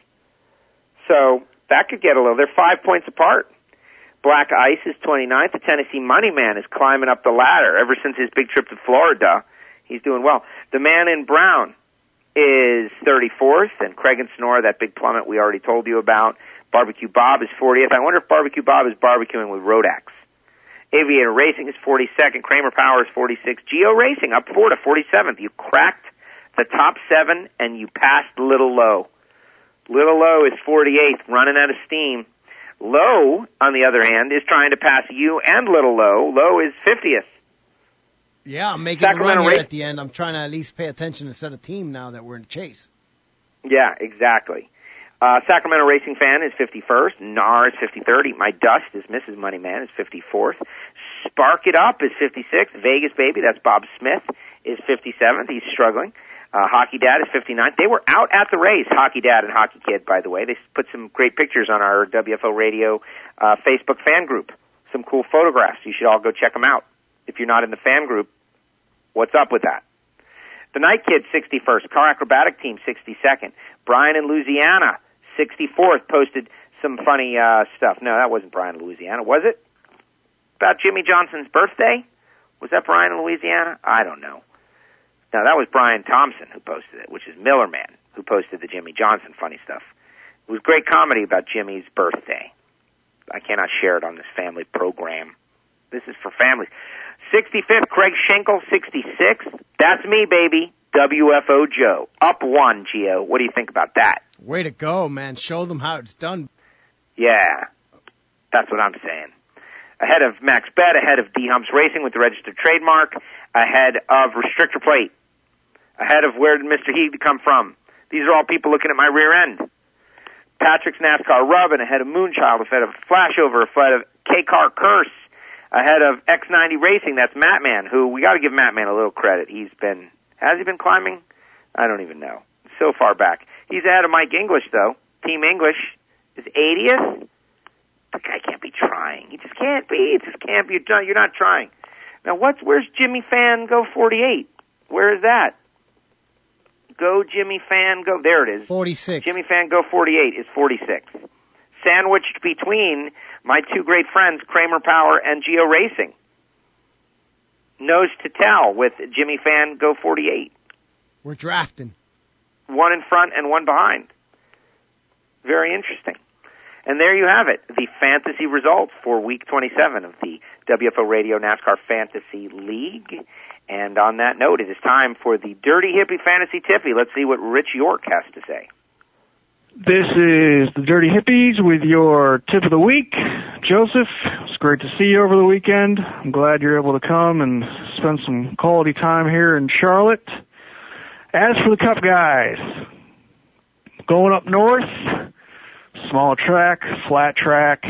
So that could get a little, they're five points apart. Black Ice is twenty-ninth. The Tennessee Money Man is climbing up the ladder ever since his big trip to Florida. He's doing well. The Man in Brown is thirty-fourth, and Craig and Snore, that big plummet we already told you about. Barbecue Bob is fortieth. I wonder if Barbecue Bob is barbecuing with Rodax. Aviator Racing is forty-second. Kramer Power is forty-sixth. Geo Racing up four to forty-seventh. You cracked the top seven, and you passed Little Low. Little Low is forty-eighth, running out of steam. Low, on the other hand, is trying to pass you and Little Low. Low is fiftieth. Yeah, I'm making Sacramento a run here Ra- at the end. I'm trying to at least pay attention and set a team now that we're in the chase. Yeah, exactly. Uh, Sacramento Racing Fan is fifty-first. N A R is fifty-third. Eat My Dust is Missus Moneyman is fifty-fourth. Spark It Up is fifty-sixth. Vegas Baby, that's Bob Smith, is fifty-seventh. He's struggling. Uh, Hockey Dad is fifty-ninth. They were out at the race, Hockey Dad and Hockey Kid, by the way. They put some great pictures on our W F O Radio uh, Facebook fan group. Some cool photographs. You should all go check them out. If you're not in the fan group, what's up with that? The Night Kid, sixty-first. Car Acrobatic Team, sixty-second. Brian in Louisiana, sixty-fourth, posted some funny uh, stuff. No, that wasn't Brian in Louisiana, was it? About Jimmy Johnson's birthday? Was that Brian in Louisiana? I don't know. No, that was Brian Thompson who posted it, which is Millerman, who posted the Jimmy Johnson funny stuff. It was great comedy about Jimmy's birthday. I cannot share it on this family program. This is for families. sixty-fifth, Craig Schenkel, sixty-sixth. That's me, baby. W F O Joe. Up one, Gio. What do you think about that? Way to go, man. Show them how it's done. Yeah, that's what I'm saying. Ahead of Max Bet, ahead of D-Humps Racing with the registered trademark, ahead of Restrictor Plate, ahead of where did Mister Heath come from. These are all people looking at my rear end. Patrick's NASCAR Rubbin ahead of Moonchild, ahead of Flashover, ahead of K-Car Curse, ahead of X ninety Racing. That's Mattman, who we got to give Mattman a little credit. He's been, has he been climbing? I don't even know. So far back. He's ahead of Mike English, though. Team English is eightieth. The guy can't be trying. He just can't be. It just can't be. You're not trying. Now, what's where's Jimmy Fan Go forty-eight? Where is that? Go Jimmy Fan Go. There it is. forty-six. Jimmy Fan Go forty-eight is forty-six. Sandwiched between my two great friends, Kramer Power and Geo Racing. Nose to tail with Jimmy Fan Go forty-eight. We're drafting. One in front and one behind. Very interesting. And there you have it, the fantasy results for week twenty-seven of the W F O Radio NASCAR Fantasy League. And on that note, it is time for the Dirty Hippie Fantasy Tippy. Let's see what Rich York has to say. This is the Dirty Hippies with your tip of the week. Joseph, it's great to see you over the weekend. I'm glad you're able to come and spend some quality time here in Charlotte. As for the Cup guys, going up north, small track, flat track,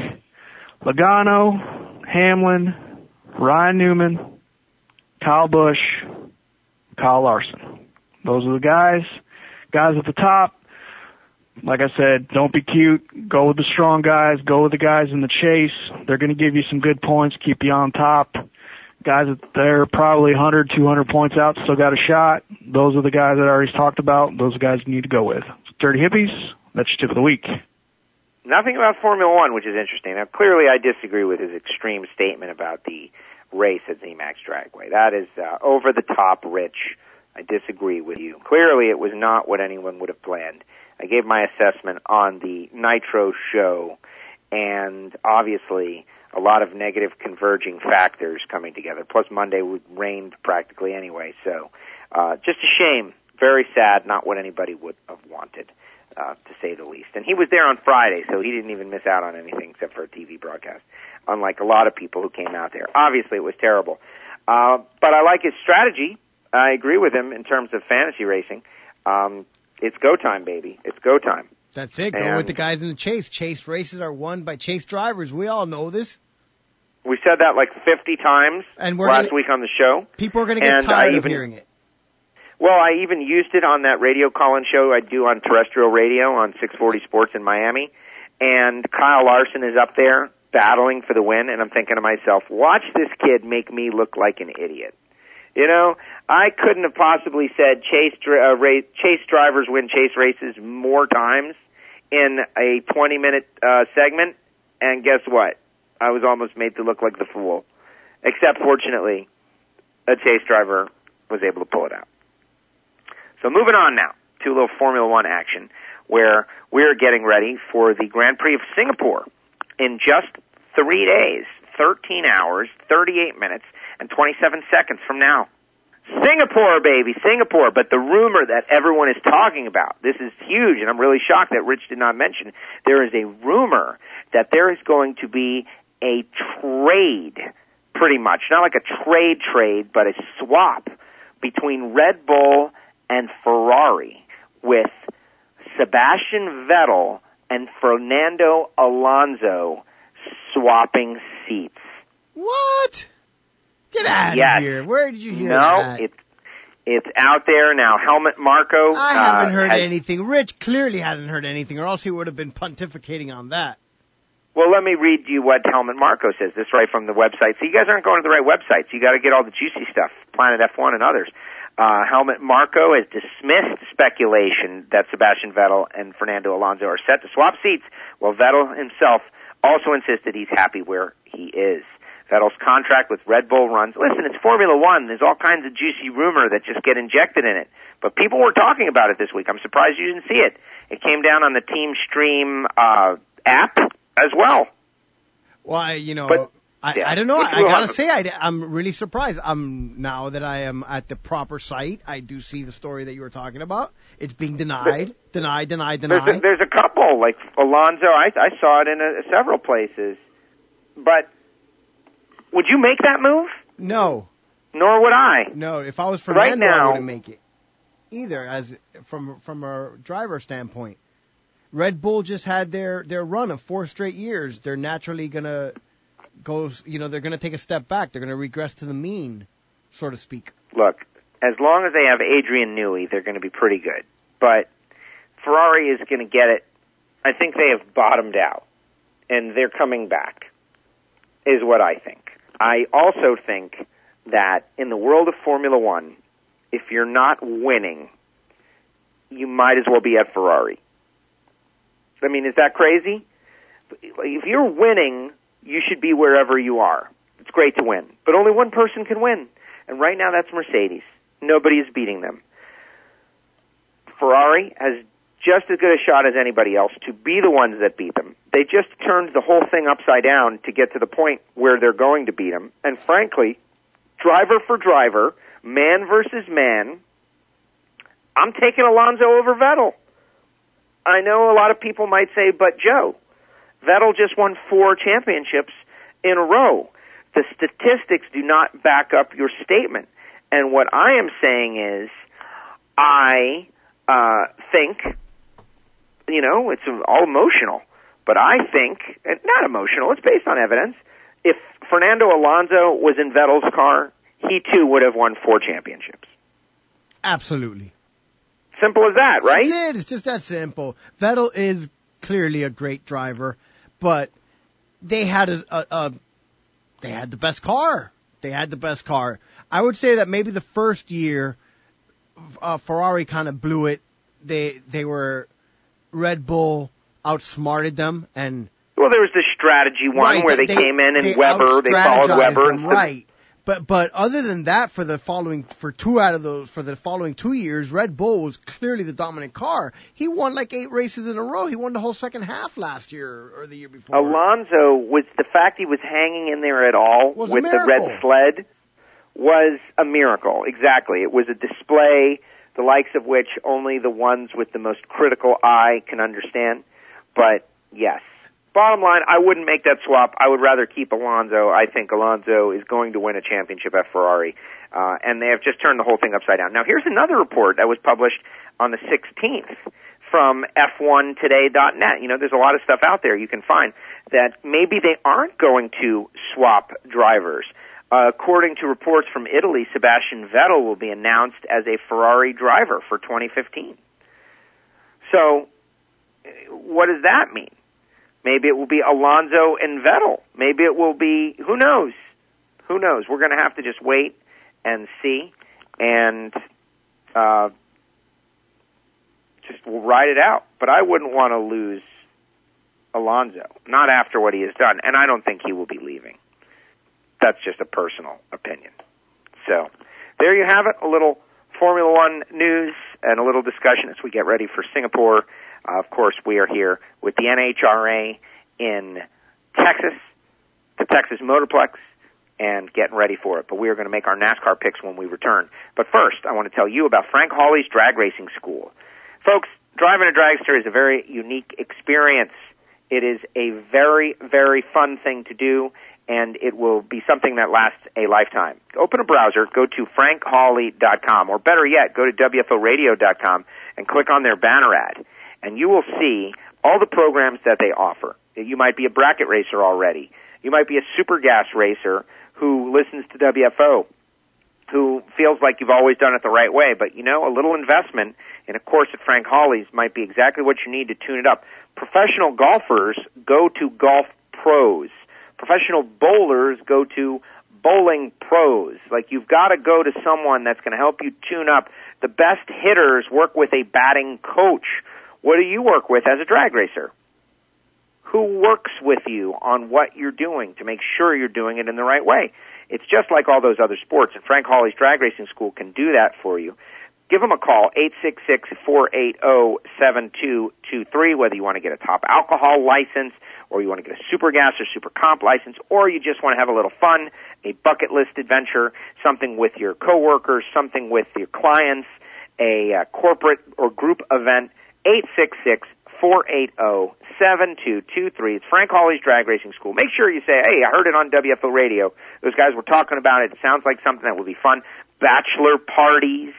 Logano, Hamlin, Ryan Newman, Kyle Busch, Kyle Larson. Those are the guys. Guys at the top. Like I said, don't be cute. Go with the strong guys. Go with the guys in the chase. They're going to give you some good points, keep you on top. Guys that they're probably one hundred, two hundred points out, still got a shot. Those are the guys that I already talked about. Those are the guys you need to go with. Dirty Hippies, that's your tip of the week. Nothing about Formula One, which is interesting. Now, clearly I disagree with his extreme statement about the race at Z MAX Dragway. That is uh, over the top, Rich. I disagree with you. Clearly it was not what anyone would have planned. I gave my assessment on the Nitro show, and obviously a lot of negative converging factors coming together. Plus Monday rained practically anyway, so uh, just a shame. Very sad, not what anybody would have wanted, uh, to say the least. And he was there on Friday, so he didn't even miss out on anything except for a T V broadcast, unlike a lot of people who came out there. Obviously, it was terrible. Uh, but I like his strategy. I agree with him in terms of fantasy racing. Um, it's go time, baby. It's go time. That's it. Go and with the guys in the chase. Chase races are won by chase drivers. We all know this. We said that like fifty times and we're last gonna, week on the show. People are going to get and tired I of even, hearing it. Well, I even used it on that radio call-in show I do on terrestrial radio on six forty Sports in Miami. And Kyle Larson is up there battling for the win, and I'm thinking to myself, watch this kid make me look like an idiot. You know, I couldn't have possibly said chase uh, race, chase drivers win chase races more times in a twenty-minute uh, segment, and guess what? I was almost made to look like the fool. Except, fortunately, a chase driver was able to pull it out. So moving on now to a little Formula One action, where we're getting ready for the Grand Prix of Singapore in just three days, thirteen hours, thirty-eight minutes, and twenty-seven seconds from now. Singapore, baby, Singapore. But the rumor that everyone is talking about, this is huge, and I'm really shocked that Rich did not mention, there is a rumor that there is going to be a trade, pretty much, not like a trade trade, but a swap between Red Bull and Ferrari with Sebastian Vettel and Fernando Alonso swapping seats. What? Get out yes. of here. Where did you hear no, that? No, it's, it's out there now. Helmut Marko. I haven't uh, heard has, anything. Rich clearly hasn't heard anything, or else he would have been pontificating on that. Well, let me read you what Helmut Marko says. This right from the website. So you guys aren't going to the right websites. You got to get all the juicy stuff, Planet F one and others. Uh, Helmut Marko has dismissed speculation that Sebastian Vettel and Fernando Alonso are set to swap seats, while Vettel himself also insisted he's happy where he is. Vettel's contract with Red Bull runs. Listen, it's Formula One. There's all kinds of juicy rumor that just get injected in it. But people were talking about it this week. I'm surprised you didn't see it. It came down on the Team Stream uh, app as well. Well, I, you know, but, I, yeah. I don't know. I gotta say, I, I'm really surprised. I'm now that I am at the proper site. I do see the story that you were talking about. It's being denied, but, denied, denied, denied. There's a, there's a couple, like Alonso. I, I saw it in a, several places. But would you make that move? No. Nor would I. No. If I was Fernando, right now, I wouldn't make it. either, as from from a driver standpoint. Red Bull just had their, their run of four straight years. They're naturally gonna go, you know, they're gonna take a step back. They're gonna regress to the mean, so to speak. Look, as long as they have Adrian Newey, they're going to be pretty good. But Ferrari is going to get it. I think they have bottomed out, and they're coming back, is what I think. I also think that in the world of Formula One, if you're not winning, you might as well be at Ferrari. I mean, is that crazy? If you're winning, you should be wherever you are. It's great to win. But only one person can win. And right now that's Mercedes. Nobody is beating them. Ferrari has just as good a shot as anybody else to be the ones that beat them. They just turned the whole thing upside down to get to the point where they're going to beat them. And frankly, driver for driver, man versus man, I'm taking Alonso over Vettel. I know a lot of people might say, but Joe, Vettel just won four championships in a row. The statistics do not back up your statement. And what I am saying is, I uh, think, you know, it's all emotional, but I think, not emotional, it's based on evidence, if Fernando Alonso was in Vettel's car, he too would have won four championships. Absolutely. Simple as that, right? That's it. It's just that simple. Vettel is clearly a great driver, but they had a, a, a they had the best car. They had the best car. I would say that maybe the first year, uh, Ferrari kind of blew it. They they were Red Bull outsmarted them, and well, there was the strategy one right, where they, they came in and they Weber, they followed Weber, them, and right. But but other than that, for the following for two out of those for the following two years, Red Bull was clearly the dominant car. He won like eight races in a row. He won the whole second half last year or the year before. Alonso was the fact he was hanging in there at all was with the red sled was a miracle. Exactly, it was a display the likes of which only the ones with the most critical eye can understand. But yes. Bottom line, I wouldn't make that swap. I would rather keep Alonso. I think Alonso is going to win a championship at Ferrari. Uh, and they have just turned the whole thing upside down. Now, here's another report that was published on the sixteenth from F one today dot net. You know, there's a lot of stuff out there you can find that maybe they aren't going to swap drivers. Uh, according to reports from Italy, Sebastian Vettel will be announced as a Ferrari driver for twenty fifteen. So, what does that mean? Maybe it will be Alonso and Vettel. Maybe it will be, who knows? Who knows? We're going to have to just wait and see and uh, just we'll ride it out. But I wouldn't want to lose Alonso, not after what he has done. And I don't think he will be leaving. That's just a personal opinion. So there you have it, a little Formula One news and a little discussion as we get ready for Singapore. Uh, of course, we are here with the N H R A in Texas, the Texas Motorplex, and getting ready for it. But we are going to make our NASCAR picks when we return. But first, I want to tell you about Frank Hawley's Drag Racing School. Folks, driving a dragster is a very unique experience. It is a very, very fun thing to do, and it will be something that lasts a lifetime. Open a browser, go to frank hawley dot com, or better yet, go to W F O radio dot com and click on their banner ad. And you will see all the programs that they offer. You might be a bracket racer already. You might be a super gas racer who listens to W F O, who feels like you've always done it the right way. But, you know, a little investment in a course at Frank Hawley's might be exactly what you need to tune it up. Professional golfers go to Golf Pros. Professional bowlers go to Bowling Pros. Like, you've got to go to someone that's going to help you tune up. The best hitters work with a batting coach. What do you work with as a drag racer? Who works with you on what you're doing to make sure you're doing it in the right way? It's just like all those other sports, and Frank Hawley's Drag Racing School can do that for you. Give them a call, eight six six, four eight zero, seven two two three, whether you want to get a top alcohol license, or you want to get a super gas or super comp license, or you just want to have a little fun, a bucket list adventure, something with your coworkers, something with your clients, a uh, corporate or group event. eight six six, four eight zero, seven two two three. It's Frank Hawley's Drag Racing School. Make sure you say, hey, I heard it on W F O Radio. Those guys were talking about it. It sounds like something that will be fun. Bachelor parties,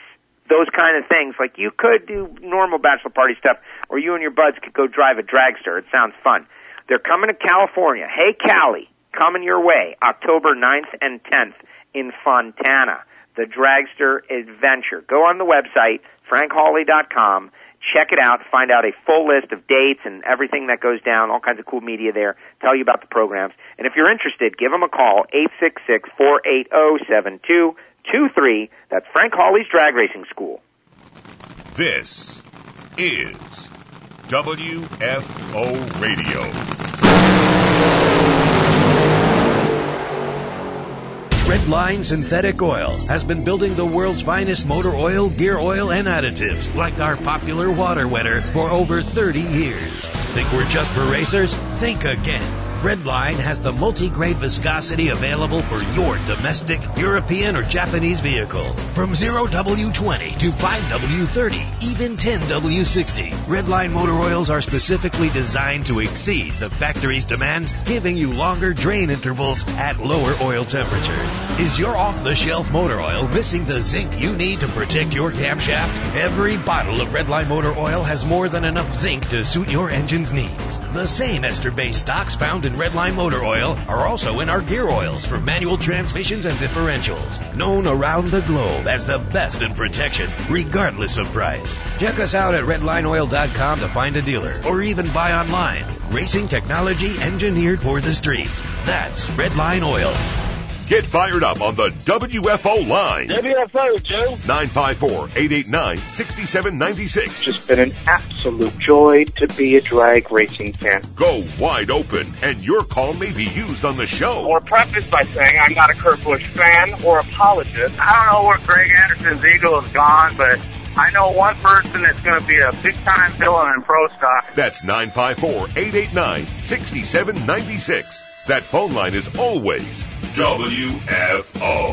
those kind of things. Like, you could do normal bachelor party stuff, or you and your buds could go drive a dragster. It sounds fun. They're coming to California. Hey, Cali, coming your way, October ninth and tenth in Fontana. The Dragster Adventure. Go on the website, frank hawley dot com. Check it out. Find out a full list of dates and everything that goes down, all kinds of cool media there. Tell you about the programs. And if you're interested, give them a call, eight six six, four eight zero, seven two two three. That's Frank Hawley's Drag Racing School. This is W F O Radio. Redline Synthetic Oil has been building the world's finest motor oil, gear oil, and additives, like our popular water wetter, for over thirty years. Think we're just for racers? Think again. Redline has the multi-grade viscosity available for your domestic, European, or Japanese vehicle. From zero W twenty to five W thirty, even ten W sixty. Redline motor oils are specifically designed to exceed the factory's demands, giving you longer drain intervals at lower oil temperatures. Is your off-the-shelf motor oil missing the zinc you need to protect your camshaft? Every bottle of Redline motor oil has more than enough zinc to suit your engine's needs. The same ester-based stocks found in Redline motor oil are also in our gear oils for manual transmissions and differentials, known around the globe as the best in protection, regardless of price. Check us out at redline oil dot com to find a dealer, or even buy online. Racing technology engineered for the street. That's Redline Oil. Get fired up on the W F O line. W F O, Joe. nine five four, eight eight nine, six seven nine six. It's been an absolute joy to be a drag racing fan. Go wide open, and your call may be used on the show. I want to preface by saying I'm not a Kurt Busch fan or apologist. I don't know where Greg Anderson's ego has gone, but I know one person that's going to be a big-time villain in pro stock. That's nine five four, eight eight nine, six seven nine six. That phone line is always W F O.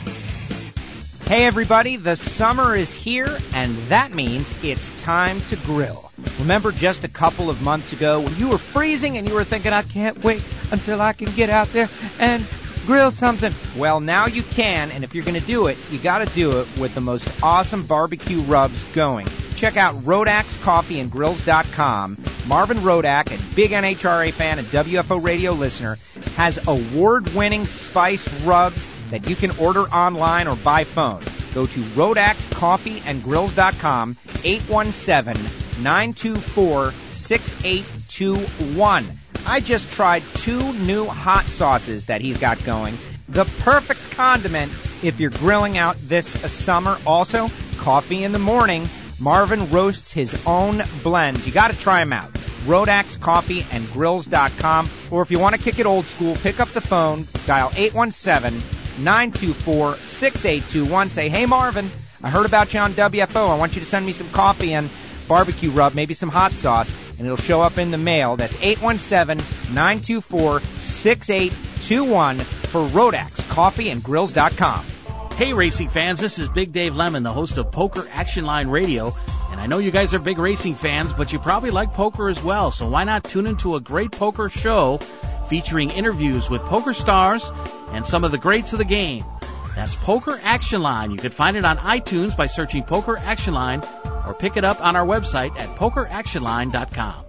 Hey everybody, the summer is here, and that means it's time to grill. Remember just a couple of months ago when you were freezing and you were thinking, I can't wait until I can get out there and grill something? Well, now you can, and if you're going to do it, you got to do it with the most awesome barbecue rubs going. Check out Rodax Coffee and Grills dot com. Marvin Rodak, a big N H R A fan and W F O radio listener, has award-winning spice rubs that you can order online or by phone. Go to Rodax Coffee and Grills dot com, eight one seven, nine two four, six eight two one. I just tried two new hot sauces that he's got going. The perfect condiment if you're grilling out this summer. Also, coffee in the morning. Marvin roasts his own blends. You got to try them out. Rodax Coffee and Grills dot com. Or if you want to kick it old school, pick up the phone, dial eight one seven, nine two four, six eight two one. Say, hey, Marvin, I heard about you on W F O. I want you to send me some coffee and barbecue rub, maybe some hot sauce, and it'll show up in the mail. That's eight one seven, nine two four, six eight two one for Rodax Coffee and Grills dot com. Hey, racing fans, this is Big Dave Lemon, the host of Poker Action Line Radio. And I know you guys are big racing fans, but you probably like poker as well. So why not tune into a great poker show featuring interviews with poker stars and some of the greats of the game. That's Poker Action Line. You can find it on iTunes by searching Poker Action Line or pick it up on our website at poker action line dot com.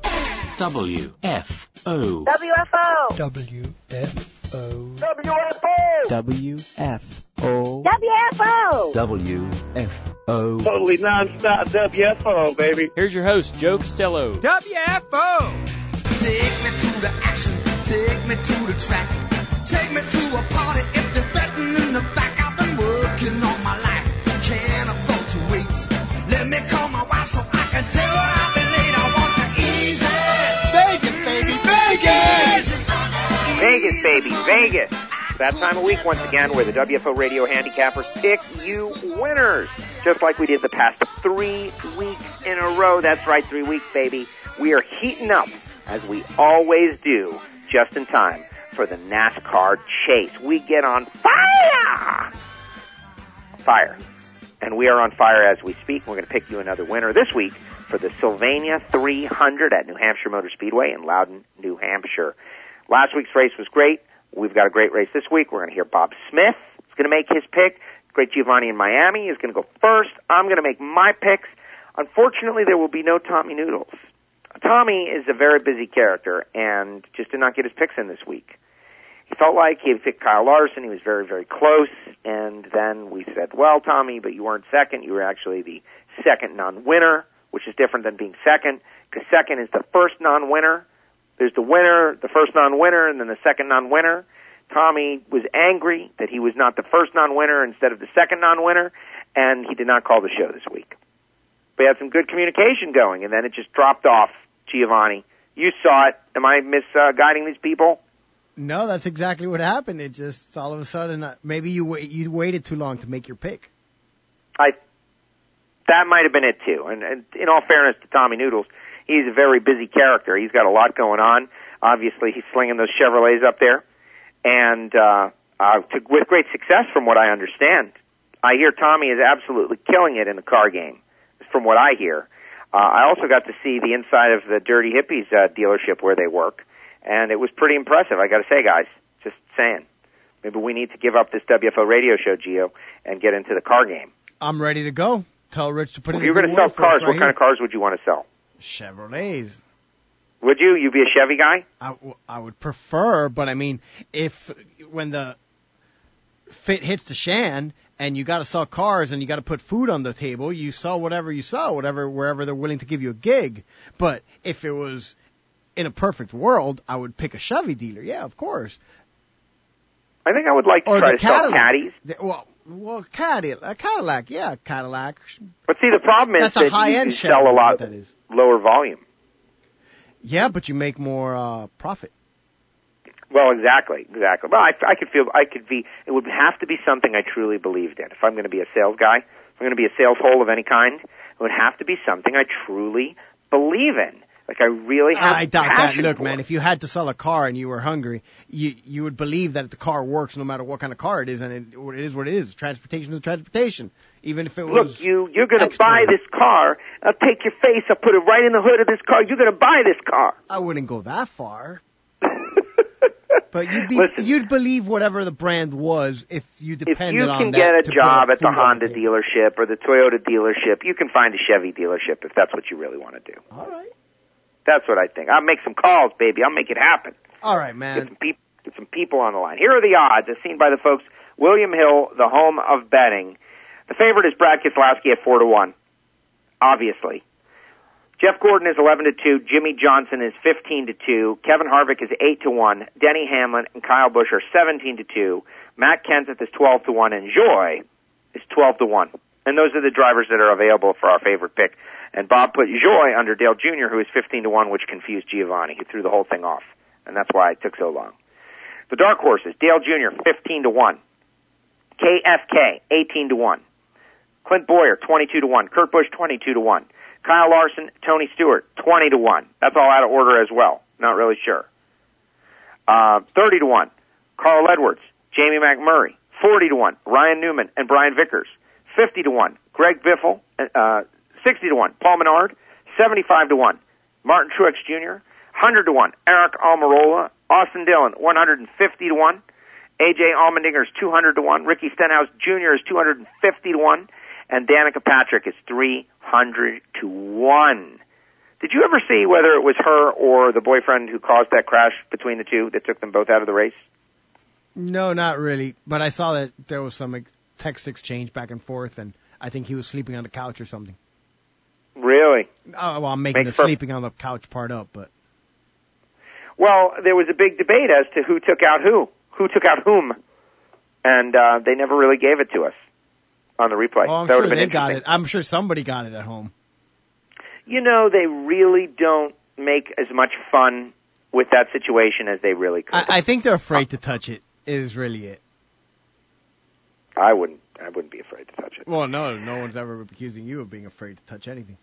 W F O. W F O. W F O. W F O. W F O. W F O. W F O. Totally non-stop W F O, baby. Here's your host, Joe Costello. W F O. Take me to the action. Take me to the track. Take me to a party if they're threatening the back. I've been working all my life. Can't afford to wait. Let me call my wife so I can tell her I've been late. I want to ease it. Vegas, baby, Vegas. Vegas, baby, Vegas. That time of week once again where the W F O Radio Handicappers pick you winners. Just like we did the past three weeks in a row. That's right, three weeks, baby. We are heating up, as we always do, just in time for the NASCAR chase. We get on fire! Fire. And we are on fire as we speak. We're going to pick you another winner this week for the Sylvania three hundred at New Hampshire Motor Speedway in Loudon, New Hampshire. Last week's race was great. We've got a great race this week. We're going to hear Bob Smith is going to make his pick. Great Giovanni in Miami is going to go first. I'm going to make my picks. Unfortunately, there will be no Tommy Noodles. Tommy is a very busy character and just did not get his picks in this week. He felt like he had picked Kyle Larson. He was very, very close. And then we said, well, Tommy, but you weren't second. You were actually the second non-winner, which is different than being second, because second is the first non-winner. There's the winner, the first non-winner, and then the second non-winner. Tommy was angry that he was not the first non-winner instead of the second non-winner, and he did not call the show this week. We had some good communication going, and then it just dropped off. Giovanni, you saw it. Am I misguiding these people? No, that's exactly what happened. It just all of a sudden, uh, maybe you wait, you waited too long to make your pick. I that might have been it too. And, and in all fairness to Tommy Noodles, he's a very busy character. He's got a lot going on. Obviously, he's slinging those Chevrolets up there, and uh, uh, to, with great success, from what I understand. I hear Tommy is absolutely killing it in the car game, from what I hear. Uh, I also got to see the inside of the Dirty Hippies uh, dealership where they work. And it was pretty impressive, I got to say, guys. Just saying. Maybe we need to give up this W F O radio show, Gio, and get into the car game. I'm ready to go. Tell Rich to put well, in if a you're going to sell cars, right what here. kind of cars would you want to sell? Chevrolets. Would you? You'd be a Chevy guy? I, w- I would prefer, but I mean, if when the fit hits the shan and you got to sell cars and you got to put food on the table, you sell whatever you sell, whatever wherever they're willing to give you a gig. But if it was in a perfect world, I would pick a Chevy dealer. Yeah, of course. I think I would like to or try the to sell Cadillac. caddies. The, well, well, Cadillac, a Cadillac, yeah, Cadillac. But see, the problem is That's a that high you end can sell a lot that is. lower volume. Yeah, but you make more uh, profit. Well, exactly, exactly. Well, I, I could feel, I could be, it would have to be something I truly believed in. If I'm going to be a sales guy, if I'm going to be a sales hole of any kind, it would have to be something I truly believe in. Like I really have I doubt that. passion Look, for man, it. if you had to sell a car and you were hungry, you you would believe that the car works no matter what kind of car it is, and it, it is what it is. Transportation is transportation, even if it was. Look, you, you're going to buy this car. I'll take your face. I'll put it right in the hood of this car. You're going to buy this car. I wouldn't go that far. But you'd be, Listen, you'd believe whatever the brand was if you if depended you on can that get a to put job up at the food on Honda table. dealership or the Toyota dealership, you can find a Chevy dealership if that's what you really want to do. All right. That's what I think. I'll make some calls, baby. I'll make it happen. All right, Get man. some, peop- get some people on the line. Here are the odds as seen by the folks. William Hill, the home of betting. The favorite is Brad Keselowski at four to one. Obviously. Jeff Gordon is eleven to two. Jimmy Johnson is fifteen to two. Kevin Harvick is eight to one. Denny Hamlin and Kyle Busch are seventeen to two. Matt Kenseth is twelve to one. And Joy is twelve to one. And those are the drivers that are available for our favorite pick. And Bob put Joy under Dale Junior, who is fifteen to one, which confused Giovanni. He threw the whole thing off. And that's why it took so long. The dark horses, Dale Junior, fifteen to one. K F K, eighteen to one. Clint Boyer, twenty-two to one. Kurt Busch, twenty-two to one. Kyle Larson, Tony Stewart, twenty to one. That's all out of order as well. Not really sure. Uh, thirty to one. Carl Edwards, Jamie McMurray, forty to one. Ryan Newman and Brian Vickers, fifty to one. Greg Biffle, uh, sixty to one. Paul Menard, seventy-five to one. Martin Truex Junior, one hundred to one. Eric Almirola, Austin Dillon, one hundred fifty to one. A J Allmendinger is two hundred to one. Ricky Stenhouse Junior is two hundred fifty to one. And Danica Patrick is three hundred to one. Did you ever see whether it was her or the boyfriend who caused that crash between the two that took them both out of the race? No, not really. But I saw that there was some ex- text exchange back and forth, and I think he was sleeping on the couch or something. Really? Oh, well, I'm making Makes the per- sleeping on the couch part up, but Well, there was a big debate as to who took out who, who took out whom, and uh, they never really gave it to us on the replay. oh, I'm that sure would have been they got interesting. it. I'm sure somebody got it at home. You know, they really don't make as much fun with that situation as they really could. I, I think they're afraid to touch it. Is really it. I wouldn't. I wouldn't be afraid to touch it. Well, no, no one's ever accusing you of being afraid to touch anything.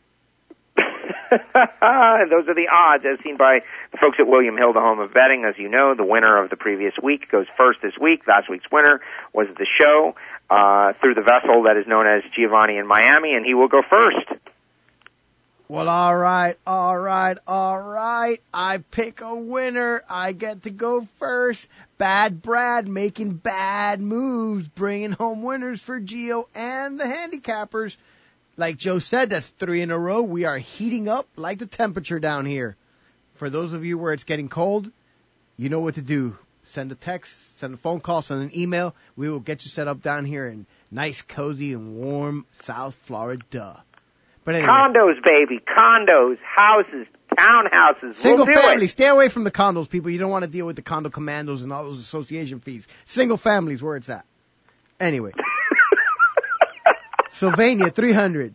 Those are the odds, as seen by the folks at William Hill, the home of betting. As you know, the winner of the previous week goes first this week. Last week's winner was the show uh, through the vessel that is known as Giovanni in Miami, and he will go first. Well, all right, all right, all right. I pick a winner. I get to go first. Bad Brad making bad moves, bringing home winners for Gio and the handicappers. Like Joe said, that's three in a row. We are heating up like the temperature down here. For those of you where it's getting cold, you know what to do. Send a text, send a phone call, send an email. We will get you set up down here in nice, cozy, and warm South Florida. But anyway, condos, baby, condos, houses, townhouses. Single we'll do family. It. Stay away from the condos, people. You don't want to deal with the condo commandos and all those association fees. Single families, where it's at. Anyway. Sylvania, three hundred.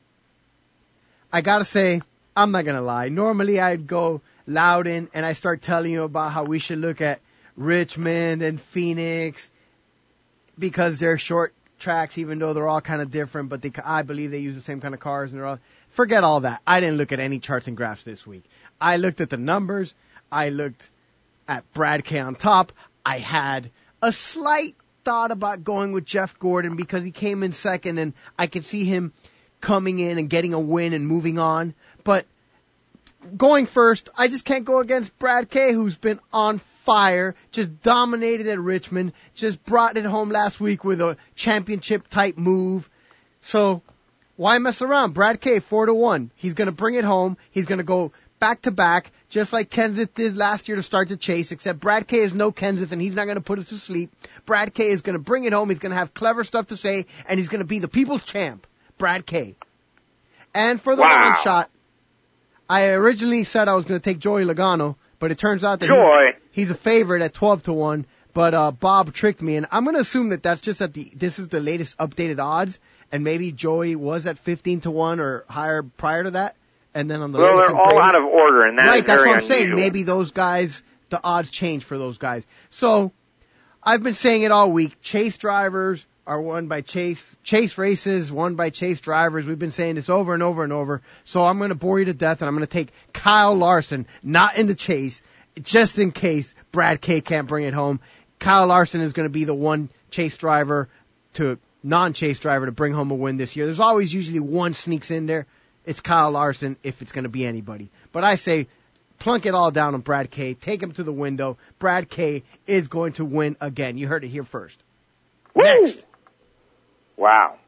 I gotta say, I'm not gonna lie. Normally I'd go Loudon and I start telling you about how we should look at Richmond and Phoenix because they're short tracks, even though they're all kind of different, but they, I believe they use the same kind of cars and they're all, forget all that. I didn't look at any charts and graphs this week. I looked at the numbers. I looked at Brad K on top. I had a slight thought about going with Jeff Gordon because he came in second and I could see him coming in and getting a win and moving on. But going first, I just can't go against Brad K, who's been on fire, just dominated at Richmond, just brought it home last week with a championship type move. So why mess around? Brad K, four to one. He's going to bring it home. He's going to go back to back, just like Kenseth did last year to start the chase, except Brad K is no Kenseth and he's not going to put us to sleep. Brad K is going to bring it home. He's going to have clever stuff to say and he's going to be the people's champ. Brad K. And for the wow. long shot, I originally said I was going to take Joey Logano, but it turns out that Joy. he's, he's a favorite at twelve to one, but uh, Bob tricked me, and I'm going to assume that that's just at the, this is the latest updated odds, and maybe Joey was at fifteen to one or higher prior to that, and then on the well, latest they're all greatest, out of order, and that right, is that's very what I'm unusual. saying. Maybe those guys, the odds change for those guys. So, I've been saying it all week. Chase drivers are won by Chase, Chase races won by Chase drivers. We've been saying this over and over and over. So I'm going to bore you to death and I'm going to take Kyle Larson, not in the Chase, just in case Brad K can't bring it home. Kyle Larson is going to be the one Chase driver to non-Chase driver to bring home a win this year. There's always usually one sneaks in there. It's Kyle Larson if it's going to be anybody. But I say plunk it all down on Brad K. Take him to the window. Brad K is going to win again. You heard it here first. Woo! Next. Wow.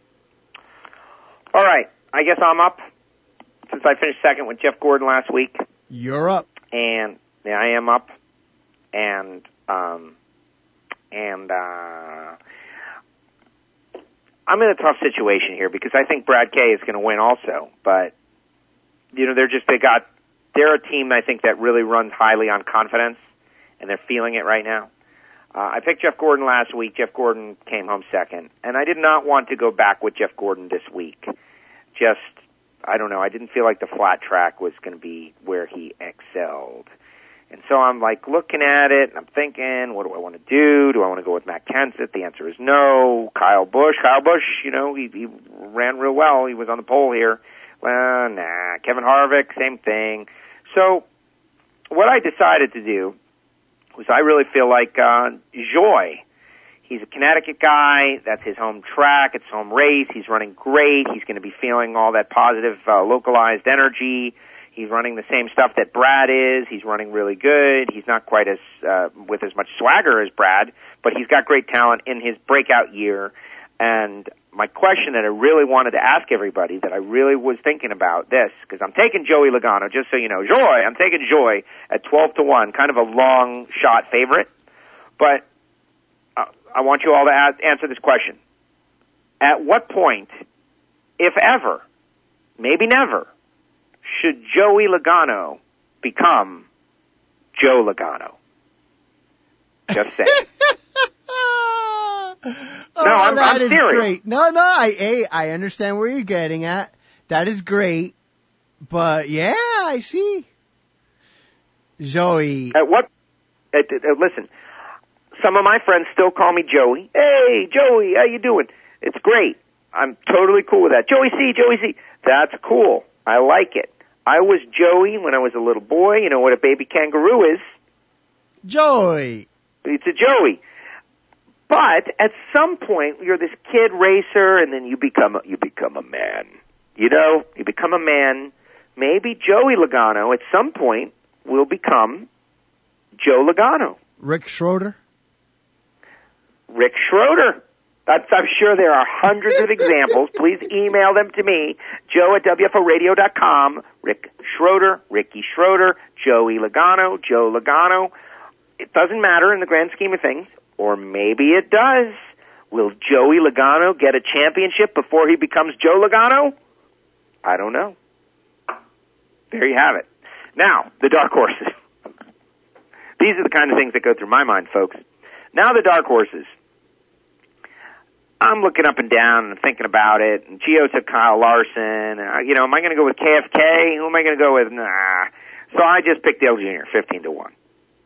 All right. I guess I'm up since I finished second with Jeff Gordon last week. You're up. And yeah, I am up. And um and uh I'm in a tough situation here because I think Brad K is going to win also, but you know, they're just they got they're a team I think that really runs highly on confidence and they're feeling it right now. Uh, I picked Jeff Gordon last week. Jeff Gordon came home second. And I did not want to go back with Jeff Gordon this week. Just, I don't know, I didn't feel like the flat track was going to be where he excelled. And so I'm like looking at it, and I'm thinking, what do I want to do? Do I want to go with Matt Kenseth? The answer is no. Kyle Busch, Kyle Busch, you know, he, he ran real well. He was on the pole here. Well, nah. Kevin Harvick, same thing. So what I decided to do was I really feel like uh, Joy. He's a Connecticut guy. That's his home track. It's home race. He's running great. He's going to be feeling all that positive, uh, localized energy. He's running the same stuff that Brad is. He's running really good. He's not quite as uh, with as much swagger as Brad, but he's got great talent in his breakout year. And my question that I really wanted to ask everybody, that I really was thinking about this, because I'm taking Joey Logano, just so you know. Joy, I'm taking Joy at twelve to one, kind of a long shot favorite. But uh, I want you all to ask, answer this question. At what point, if ever, maybe never, should Joey Logano become Joe Logano? Just saying. Oh, no, I'm, that I'm is serious. Great. No, no, I, hey, I understand where you're getting at. That is great. But yeah, I see. Joey. At what, at, at, listen, some of my friends still call me Joey. Hey, Joey, how you doing? It's great. I'm totally cool with that. Joey C, Joey C. That's cool. I like it. I was Joey when I was a little boy. You know what a baby kangaroo is? Joey. It's a Joey. But at some point, you're this kid racer, and then you become a, you become a man. You know, you become a man. Maybe Joey Logano at some point will become Joe Logano. Rick Schroeder. Rick Schroeder. That's, I'm sure there are hundreds of examples. Please email them to me, Joe at W F O radio dot com. Rick Schroeder, Ricky Schroeder, Joey Logano, Joe Logano. It doesn't matter in the grand scheme of things, or maybe it does. Will Joey Logano get a championship before he becomes Joe Logano? I don't know. There you have it. Now, the dark horses. These are the kind of things that go through my mind, folks. Now the dark horses. I'm looking up and down and thinking about it. And Gio took Kyle Larson. Uh, you know, am I going to go with K F K? Who am I going to go with? Nah. So I just picked Dale Junior, fifteen to one.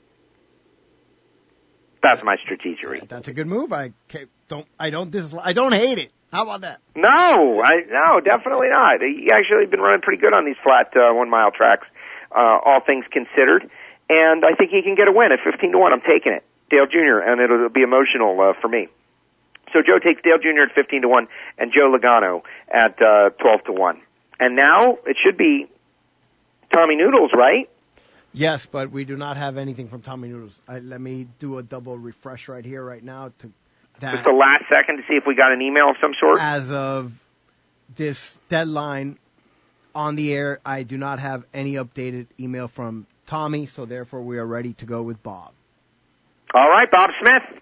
That's my strategery. That's a good move. I can't, don't. I don't. Dis- I don't hate it. How about that? No, I no, definitely not. He actually been running pretty good on these flat uh, one mile tracks, uh, all things considered. And I think he can get a win at fifteen to one. I'm taking it, Dale Junior, and it'll be emotional uh, for me. So Joe takes Dale Junior at fifteen to one and Joe Logano at uh, twelve to one. And now it should be Tommy Noodles, right? Yes, but we do not have anything from Tommy Noodles. I, let me do a double refresh right here, right now. To that. Just the last second to see if we got an email of some sort. As of this deadline on the air, I do not have any updated email from Tommy, so therefore we are ready to go with Bob. All right, Bob Smith.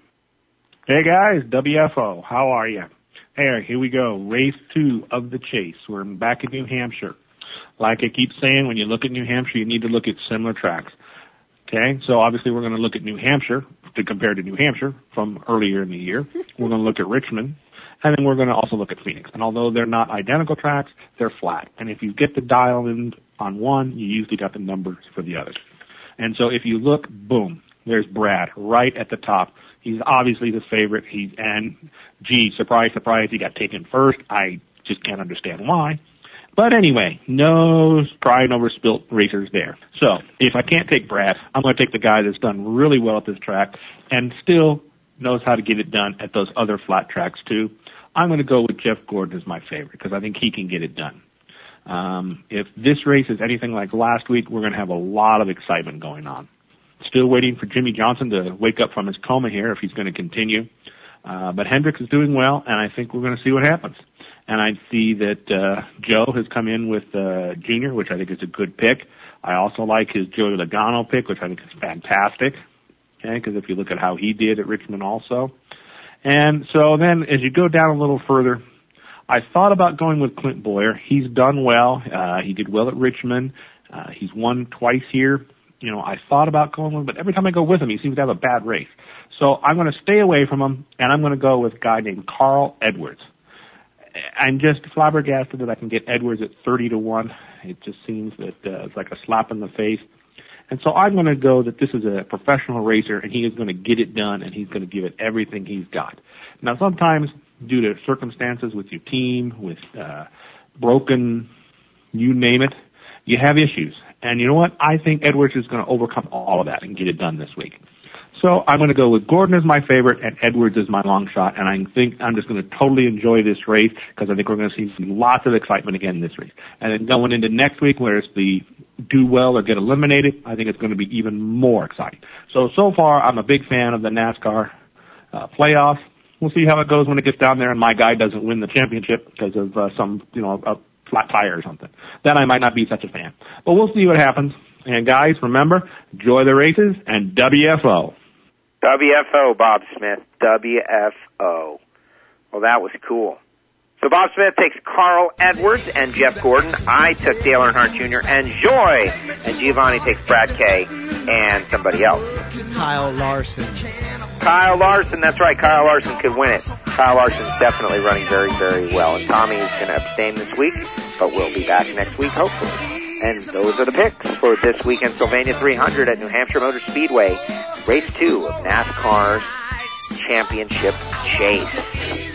Hey guys, W F O, how are you? Hey, here we go. Race two of the chase. We're back in New Hampshire. Like I keep saying, when you look at New Hampshire, you need to look at similar tracks. Okay, so obviously we're going to look at New Hampshire to compare to New Hampshire from earlier in the year. We're going to look at Richmond, and then we're going to also look at Phoenix. And although they're not identical tracks, they're flat. And if you get the dial in on one, you usually got the numbers for the others. And so if you look, boom, there's Brad right at the top. He's obviously the favorite. He's and gee, surprise, surprise, he got taken first. I just can't understand why. But anyway, no crying over spilt racers there. So if I can't take Brad, I'm going to take the guy that's done really well at this track and still knows how to get it done at those other flat tracks too. I'm going to go with Jeff Gordon as my favorite because I think he can get it done. Um, if this race is anything like last week, we're going to have a lot of excitement going on. Still waiting for Jimmy Johnson to wake up from his coma here if he's going to continue. Uh, but Hendricks is doing well, and I think we're going to see what happens. And I see that uh, Joe has come in with uh, Junior, which I think is a good pick. I also like his Joey Logano pick, which I think is fantastic. Okay, because if you look at how he did at Richmond also. And so then as you go down a little further, I thought about going with Clint Boyer. He's done well. Uh, he did well at Richmond. Uh, he's won twice here. You know, I thought about going with him, but every time I go with him, he seems to have a bad race. So I'm going to stay away from him, and I'm going to go with a guy named Carl Edwards. I'm just flabbergasted that I can get Edwards at thirty to one. It just seems that uh, it's like a slap in the face. And so I'm going to go that this is a professional racer, and he is going to get it done, and he's going to give it everything he's got. Now, sometimes, due to circumstances with your team, with uh, broken, you name it, you have issues. And you know what? I think Edwards is going to overcome all of that and get it done this week. So I'm going to go with Gordon as my favorite and Edwards as my long shot. And I think I'm just going to totally enjoy this race because I think we're going to see lots of excitement again this race. And then going into next week where it's the do well or get eliminated, I think it's going to be even more exciting. So, so far, I'm a big fan of the NASCAR uh, playoffs. We'll see how it goes when it gets down there and my guy doesn't win the championship because of uh, some, you know, a flat tire or something. Then I might not be such a fan. But we'll see what happens. And guys, remember, enjoy the races and W F O. W F O, Bob Smith. W F O. Well, that was cool. So Bob Smith takes Carl Edwards and Jeff Gordon. I took Dale Earnhardt Junior and Joy. And Giovanni takes Brad Kay and somebody else. Kyle Larson. Kyle Larson, that's right. Kyle Larson could win it. Kyle Larson's definitely running very, very well. And Tommy is going to abstain this week, but we'll be back next week, hopefully. And those are the picks for this weekend Sylvania three hundred at New Hampshire Motor Speedway. Race two of NASCAR's championship chase.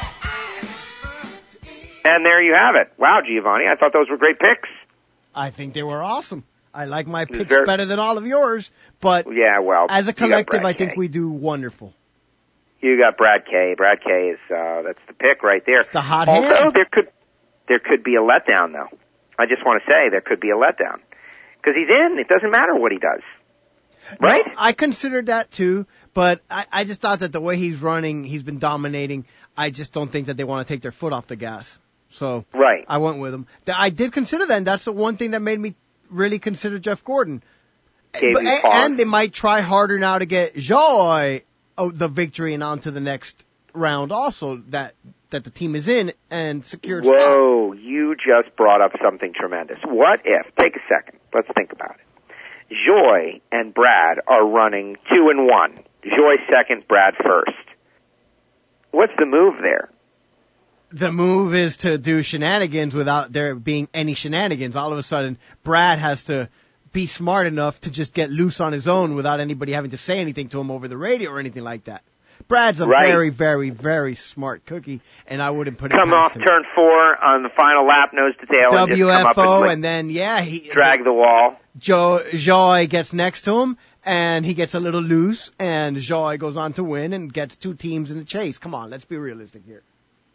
And there you have it. Wow, Giovanni, I thought those were great picks. I think they were awesome. I like my picks very, better than all of yours, but yeah, well, as a collective, I think we do wonderful. You got Brad Kay. Brad Kay is uh, that's the pick right there. It's the hot Although hand. there could there could be a letdown though. I just want to say there could be a letdown because he's in. It doesn't matter what he does, right? No, I considered that too, But I, I just thought that the way he's running, he's been dominating. I just don't think that they want to take their foot off the gas. So right. I went with him. I did consider that, and that's the one thing that made me really consider Jeff Gordon. But, and, and they might try harder now to get Joy oh, the victory and on to the next round also that that the team is in and secured. Whoa, spot. You just brought up something tremendous. What if, take a second, let's think about it. Joy and Brad are running two and one. Joy second, Brad first. What's the move there? The move is to do shenanigans without there being any shenanigans. All of a sudden, Brad has to be smart enough to just get loose on his own without anybody having to say anything to him over the radio or anything like that. Brad's a right. very, very, very smart cookie, and I wouldn't put it come past off him. turn four on the final lap, nose to tail, W F O, and just come up and, and then yeah, he drag the wall. Joe Joy gets next to him, and he gets a little loose, and Joy goes on to win and gets two teams in the chase. Come on, let's be realistic here.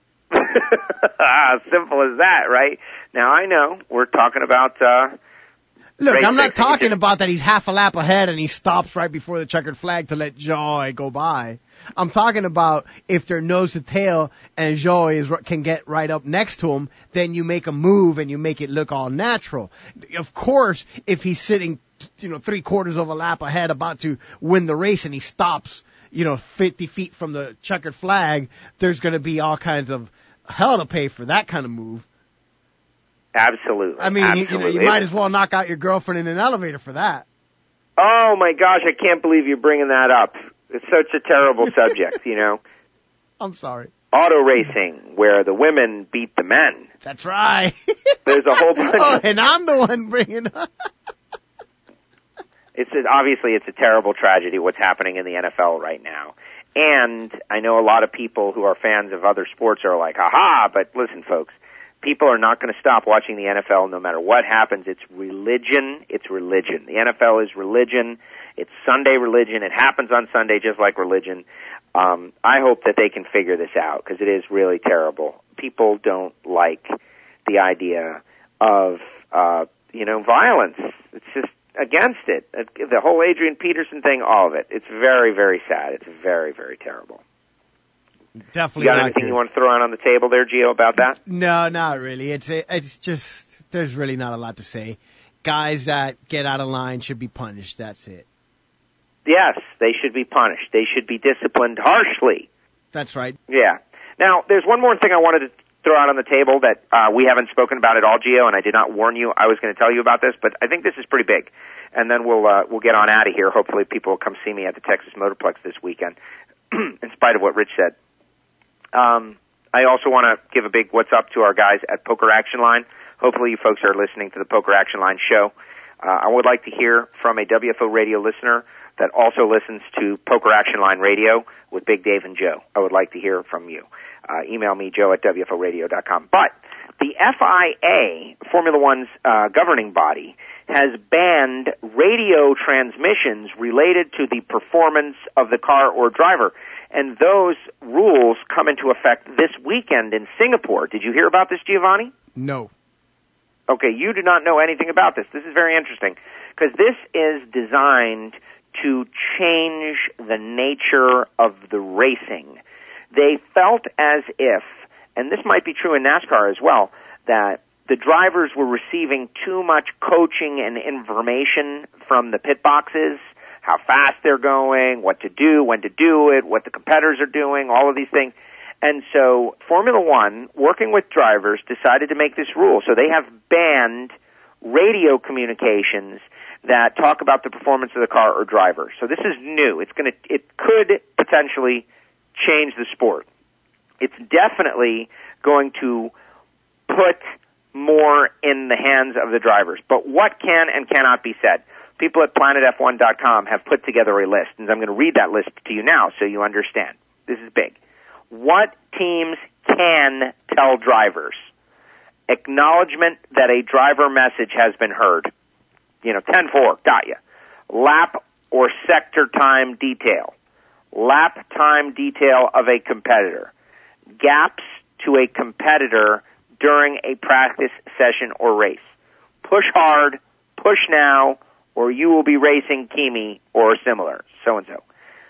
Simple as that, right? Now I know we're talking about. uh Look, I'm not talking about that he's half a lap ahead and he stops right before the checkered flag to let Joy go by. I'm talking about if they're nose to tail and Joy is, can get right up next to him, then you make a move and you make it look all natural. Of course, if he's sitting, you know, three quarters of a lap ahead about to win the race and he stops, you know, fifty feet from the checkered flag, there's going to be all kinds of hell to pay for that kind of move. Absolutely. I mean, Absolutely. You, you, you might as well knock out your girlfriend in an elevator for that. Oh my gosh, I can't believe you're bringing that up. It's such a terrible subject, you know. I'm sorry. Auto racing, where the women beat the men. That's right. There's a whole bunch. Oh, and I'm the one bringing up. It's a, obviously it's a terrible tragedy what's happening in the N F L right now. And I know a lot of people who are fans of other sports are like, aha, but listen, folks. People are not going to stop watching the N F L no matter what happens. It's religion. It's religion. The N F L is religion. It's Sunday religion. It happens on Sunday just like religion. Um, I hope that they can figure this out because it is really terrible. People don't like the idea of, uh, you know, violence. It's just against it. The whole Adrian Peterson thing, all of it. It's very, very sad. It's very, very terrible. Definitely. You got not anything good. you want to throw out on the table there, Gio, about that? No, not really. It's it's just there's really not a lot to say. Guys that get out of line should be punished. That's it. Yes, they should be punished. They should be disciplined harshly. That's right. Yeah. Now, there's one more thing I wanted to throw out on the table that uh, we haven't spoken about at all, Gio, and I did not warn you I was going to tell you about this, but I think this is pretty big. And then we'll uh, we'll get on out of here. Hopefully people will come see me at the Texas Motorplex this weekend, in spite of what Rich said. Um, I also want to give a big what's up to our guys at Poker Action Line. Hopefully you folks are listening to the Poker Action Line show. Uh, I would like to hear from a W F O radio listener that also listens to Poker Action Line Radio with Big Dave and Joe. I would like to hear from you. Uh, email me, joe at W F O radio dot com. But the F I A, Formula One's uh, governing body, has banned radio transmissions related to the performance of the car or driver. And those rules come into effect this weekend in Singapore. Did you hear about this, Giovanni? No. Okay, you do not know anything about this. This is very interesting because this is designed to change the nature of the racing. They felt as if, and this might be true in NASCAR as well, that the drivers were receiving too much coaching and information from the pit boxes, how fast they're going, what to do, when to do it, what the competitors are doing, all of these things. And so Formula One, working with drivers, decided to make this rule. So they have banned radio communications that talk about the performance of the car or driver. So this is new. It's going to, it could potentially change the sport. It's definitely going to put more in the hands of the drivers. But what can and cannot be said? People at planet F one dot com have put together a list, and I'm going to read that list to you now so you understand. This is big. What teams can tell drivers? Acknowledgement that a driver message has been heard. You know, ten four, got you. Lap or sector time detail. Lap time detail of a competitor. Gaps to a competitor during a practice session or race. Push hard, push now, or you will be racing Kimi or similar, so-and-so.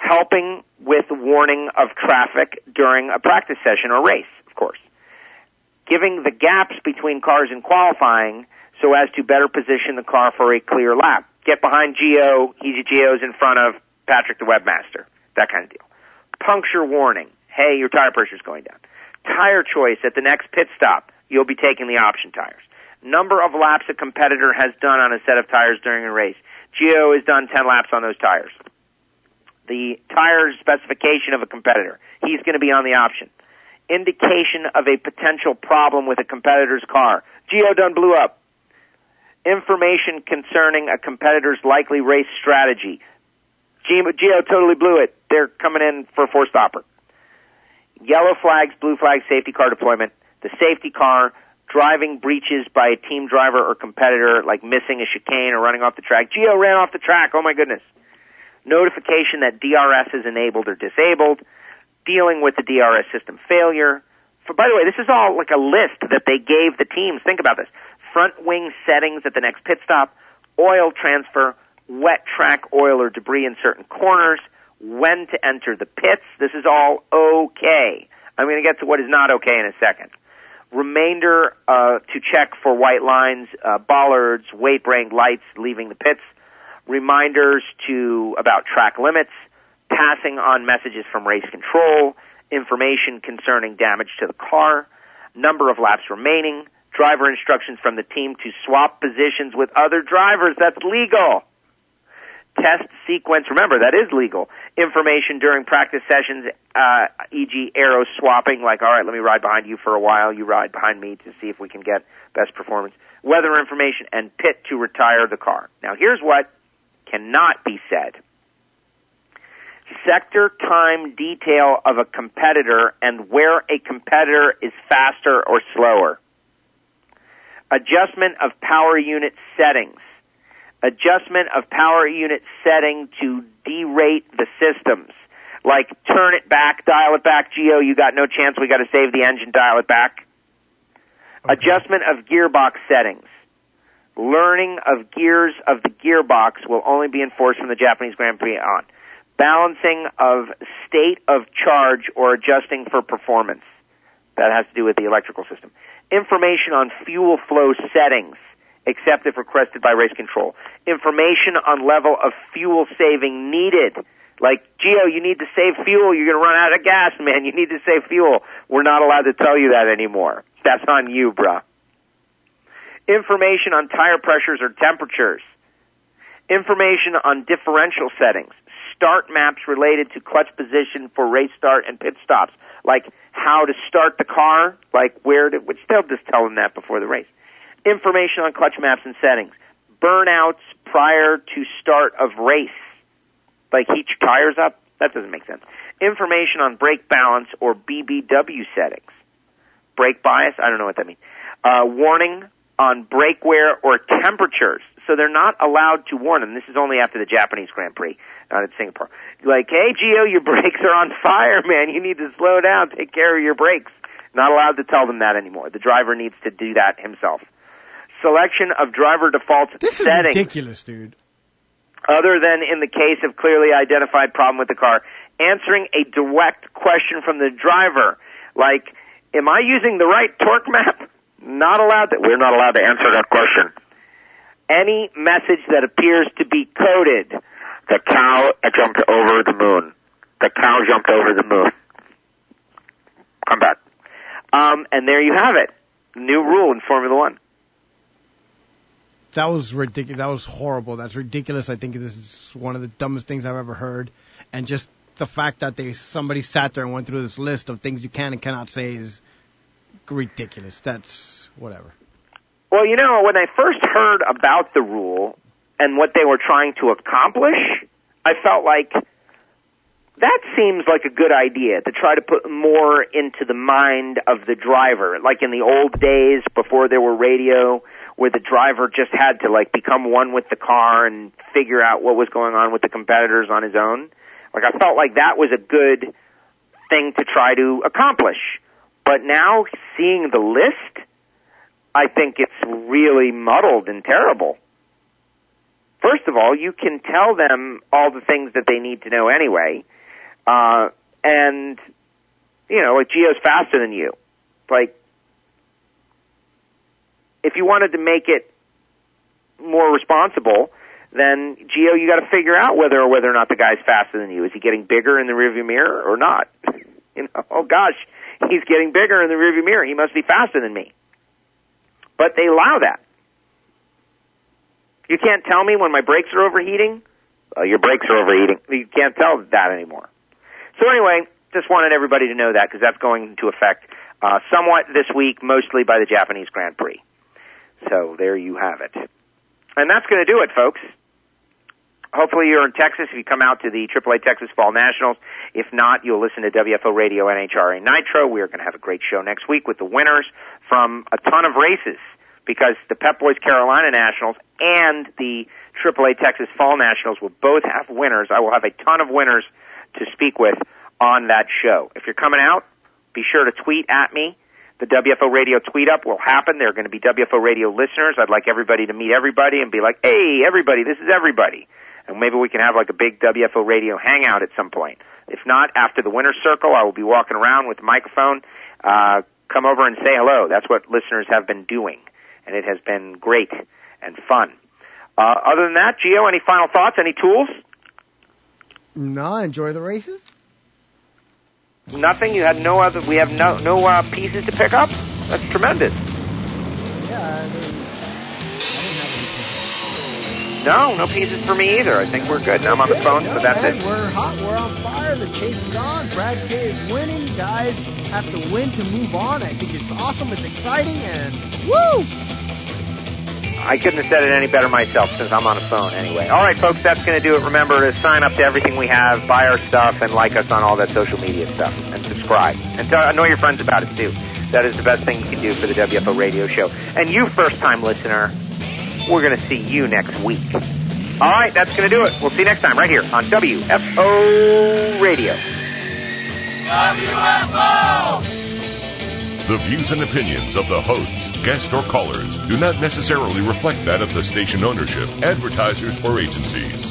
helping with warning of traffic during a practice session or race, of course. Giving the gaps between cars in qualifying so as to better position the car for a clear lap. Get behind Gio, Easy Gio's in front of Patrick the Webmaster, that kind of deal. Puncture warning. Hey, your tire pressure's going down. Tire choice at the next pit stop. You'll be taking the option tires. Number of laps a competitor has done on a set of tires during a race. Gio has done ten laps on those tires. The tire specification of a competitor. He's going to be on the option. Indication of a potential problem with a competitor's car. Gio done blew up. Information concerning a competitor's likely race strategy. Gio totally blew it. They're coming in for a four-stopper. Yellow flags, blue flags, safety car deployment. The safety car, driving breaches by a team driver or competitor, like missing a chicane or running off the track. Gio ran off the track. Oh, my goodness. Notification that D R S is enabled or disabled. Dealing with the D R S system failure. For, by the way, this is all like a list that they gave the teams. Think about this. Front wing settings at the next pit stop, oil transfer, wet track oil or debris in certain corners, when to enter the pits. This is all okay. I'm going to get to what is not okay in a second. Remainder uh, to check for white lines, uh, bollards, weight bearing lights leaving the pits. Reminders to about track limits, passing on messages from race control, information concerning damage to the car, number of laps remaining, driver instructions from the team to swap positions with other drivers. That's legal. Test sequence, remember, that is legal. Information during practice sessions, uh, for example arrow swapping, like, all right, let me ride behind you for a while, you ride behind me to see if we can get best performance. Weather information, and pit to retire the car. Now, here's what cannot be said. Sector time detail of a competitor and where a competitor is faster or slower. Adjustment of power unit settings. Adjustment of power unit setting to derate the systems. Like turn it back, dial it back, Gio, you got no chance, we got to save the engine, dial it back. Okay. Adjustment of gearbox settings. Learning of gears of the gearbox will only be enforced from the Japanese Grand Prix on. Balancing of state of charge or adjusting for performance. That has to do with the electrical system. Information on fuel flow settings, except if requested by race control. Information on level of fuel saving needed. Like, Gio, you need to save fuel. You're going to run out of gas, man. You need to save fuel. We're not allowed to tell you that anymore. That's on you, bruh. Information on tire pressures or temperatures. Information on differential settings. Start maps related to clutch position for race start and pit stops. Like how to start the car, like where to, which they'll just tell them that before the race. Information on clutch maps and settings. Burnouts prior to start of race. Like heat your tires up? That doesn't make sense. Information on brake balance or B B W settings. Brake bias? I don't know what that means. Uh, warning on brake wear or temperatures. So they're not allowed to warn them. This is only after the Japanese Grand Prix, not at Singapore. Like, hey, Gio, your brakes are on fire, man. You need to slow down. Take care of your brakes. Not allowed to tell them that anymore. The driver needs to do that himself. Selection of driver default this settings. This is ridiculous, dude. Other than in the case of clearly identified problem with the car. Answering a direct question from the driver. Like, am I using the right torque map? Not allowed to. We're not allowed to answer that question. Any message that appears to be coded. The cow jumped over the moon. The cow jumped over the moon. Come back. Um, and there you have it. New rule in Formula One. That was ridiculous. That was horrible. That's ridiculous. I think this is one of the dumbest things I've ever heard. And just the fact that they somebody sat there and went through this list of things you can and cannot say is ridiculous. That's whatever. Well, you know, when I first heard about the rule and what they were trying to accomplish, I felt like that seems like a good idea, to try to put more into the mind of the driver. Like in the old days before there were radio, where the driver just had to like become one with the car and figure out what was going on with the competitors on his own. Like I felt like that was a good thing to try to accomplish. But now seeing the list, I think it's really muddled and terrible. First of all, you can tell them all the things that they need to know anyway, uh, and, you know, like, Gio's faster than you. Like, if you wanted to make it more responsible, then, Gio, you got to figure out whether or whether or not the guy's faster than you. Is he getting bigger in the rearview mirror or not? You know, oh gosh, he's getting bigger in the rearview mirror. He must be faster than me. But they allow that. You can't tell me when my brakes are overheating. Well, your brakes are overheating. You can't tell that anymore. So anyway, just wanted everybody to know that because that's going into effect uh, somewhat this week, mostly by the Japanese Grand Prix. So there you have it. And that's going to do it, folks. Hopefully you're in Texas if you come out to the triple A Texas Fall Nationals. If not, you'll listen to W F O Radio N H R A Nitro. We are going to have a great show next week with the winners from a ton of races because the Pep Boys Carolina Nationals and the triple A Texas Fall Nationals will both have winners. I will have a ton of winners to speak with on that show. If you're coming out, be sure to tweet at me. The W F O Radio tweet up will happen. There are going to be W F O Radio listeners. I'd like everybody to meet everybody and be like, hey, everybody, this is everybody. And maybe we can have like a big W F O Radio hangout at some point. If not, after the winner's circle, I will be walking around with the microphone. Uh, come over and say hello. That's what listeners have been doing. And it has been great and fun. Uh, other than that, Gio, any final thoughts? Any tools? No, enjoy the races. Nothing? You had no other, we have no, no, uh, pieces to pick up? That's tremendous. Yeah, I mean, No, no pieces for me either. I think we're good. Now I'm on the phone, so that's man, it. We're hot. We're on fire. The chase is on. Brad K is winning. Guys have to win to move on. I think it's awesome. It's exciting. And woo! I couldn't have said it any better myself since I'm on the phone anyway. All right, folks, that's going to do it. Remember to sign up to everything we have, buy our stuff, and like us on all that social media stuff, and subscribe. And tell, annoy your friends about it, too. That is the best thing you can do for the W F O Radio show. And you, first-time listener, we're going to see you next week. All right, that's going to do it. We'll see you next time right here on W F O Radio. W F O! The views and opinions of the hosts, guests, or callers do not necessarily reflect that of the station ownership, advertisers, or agencies.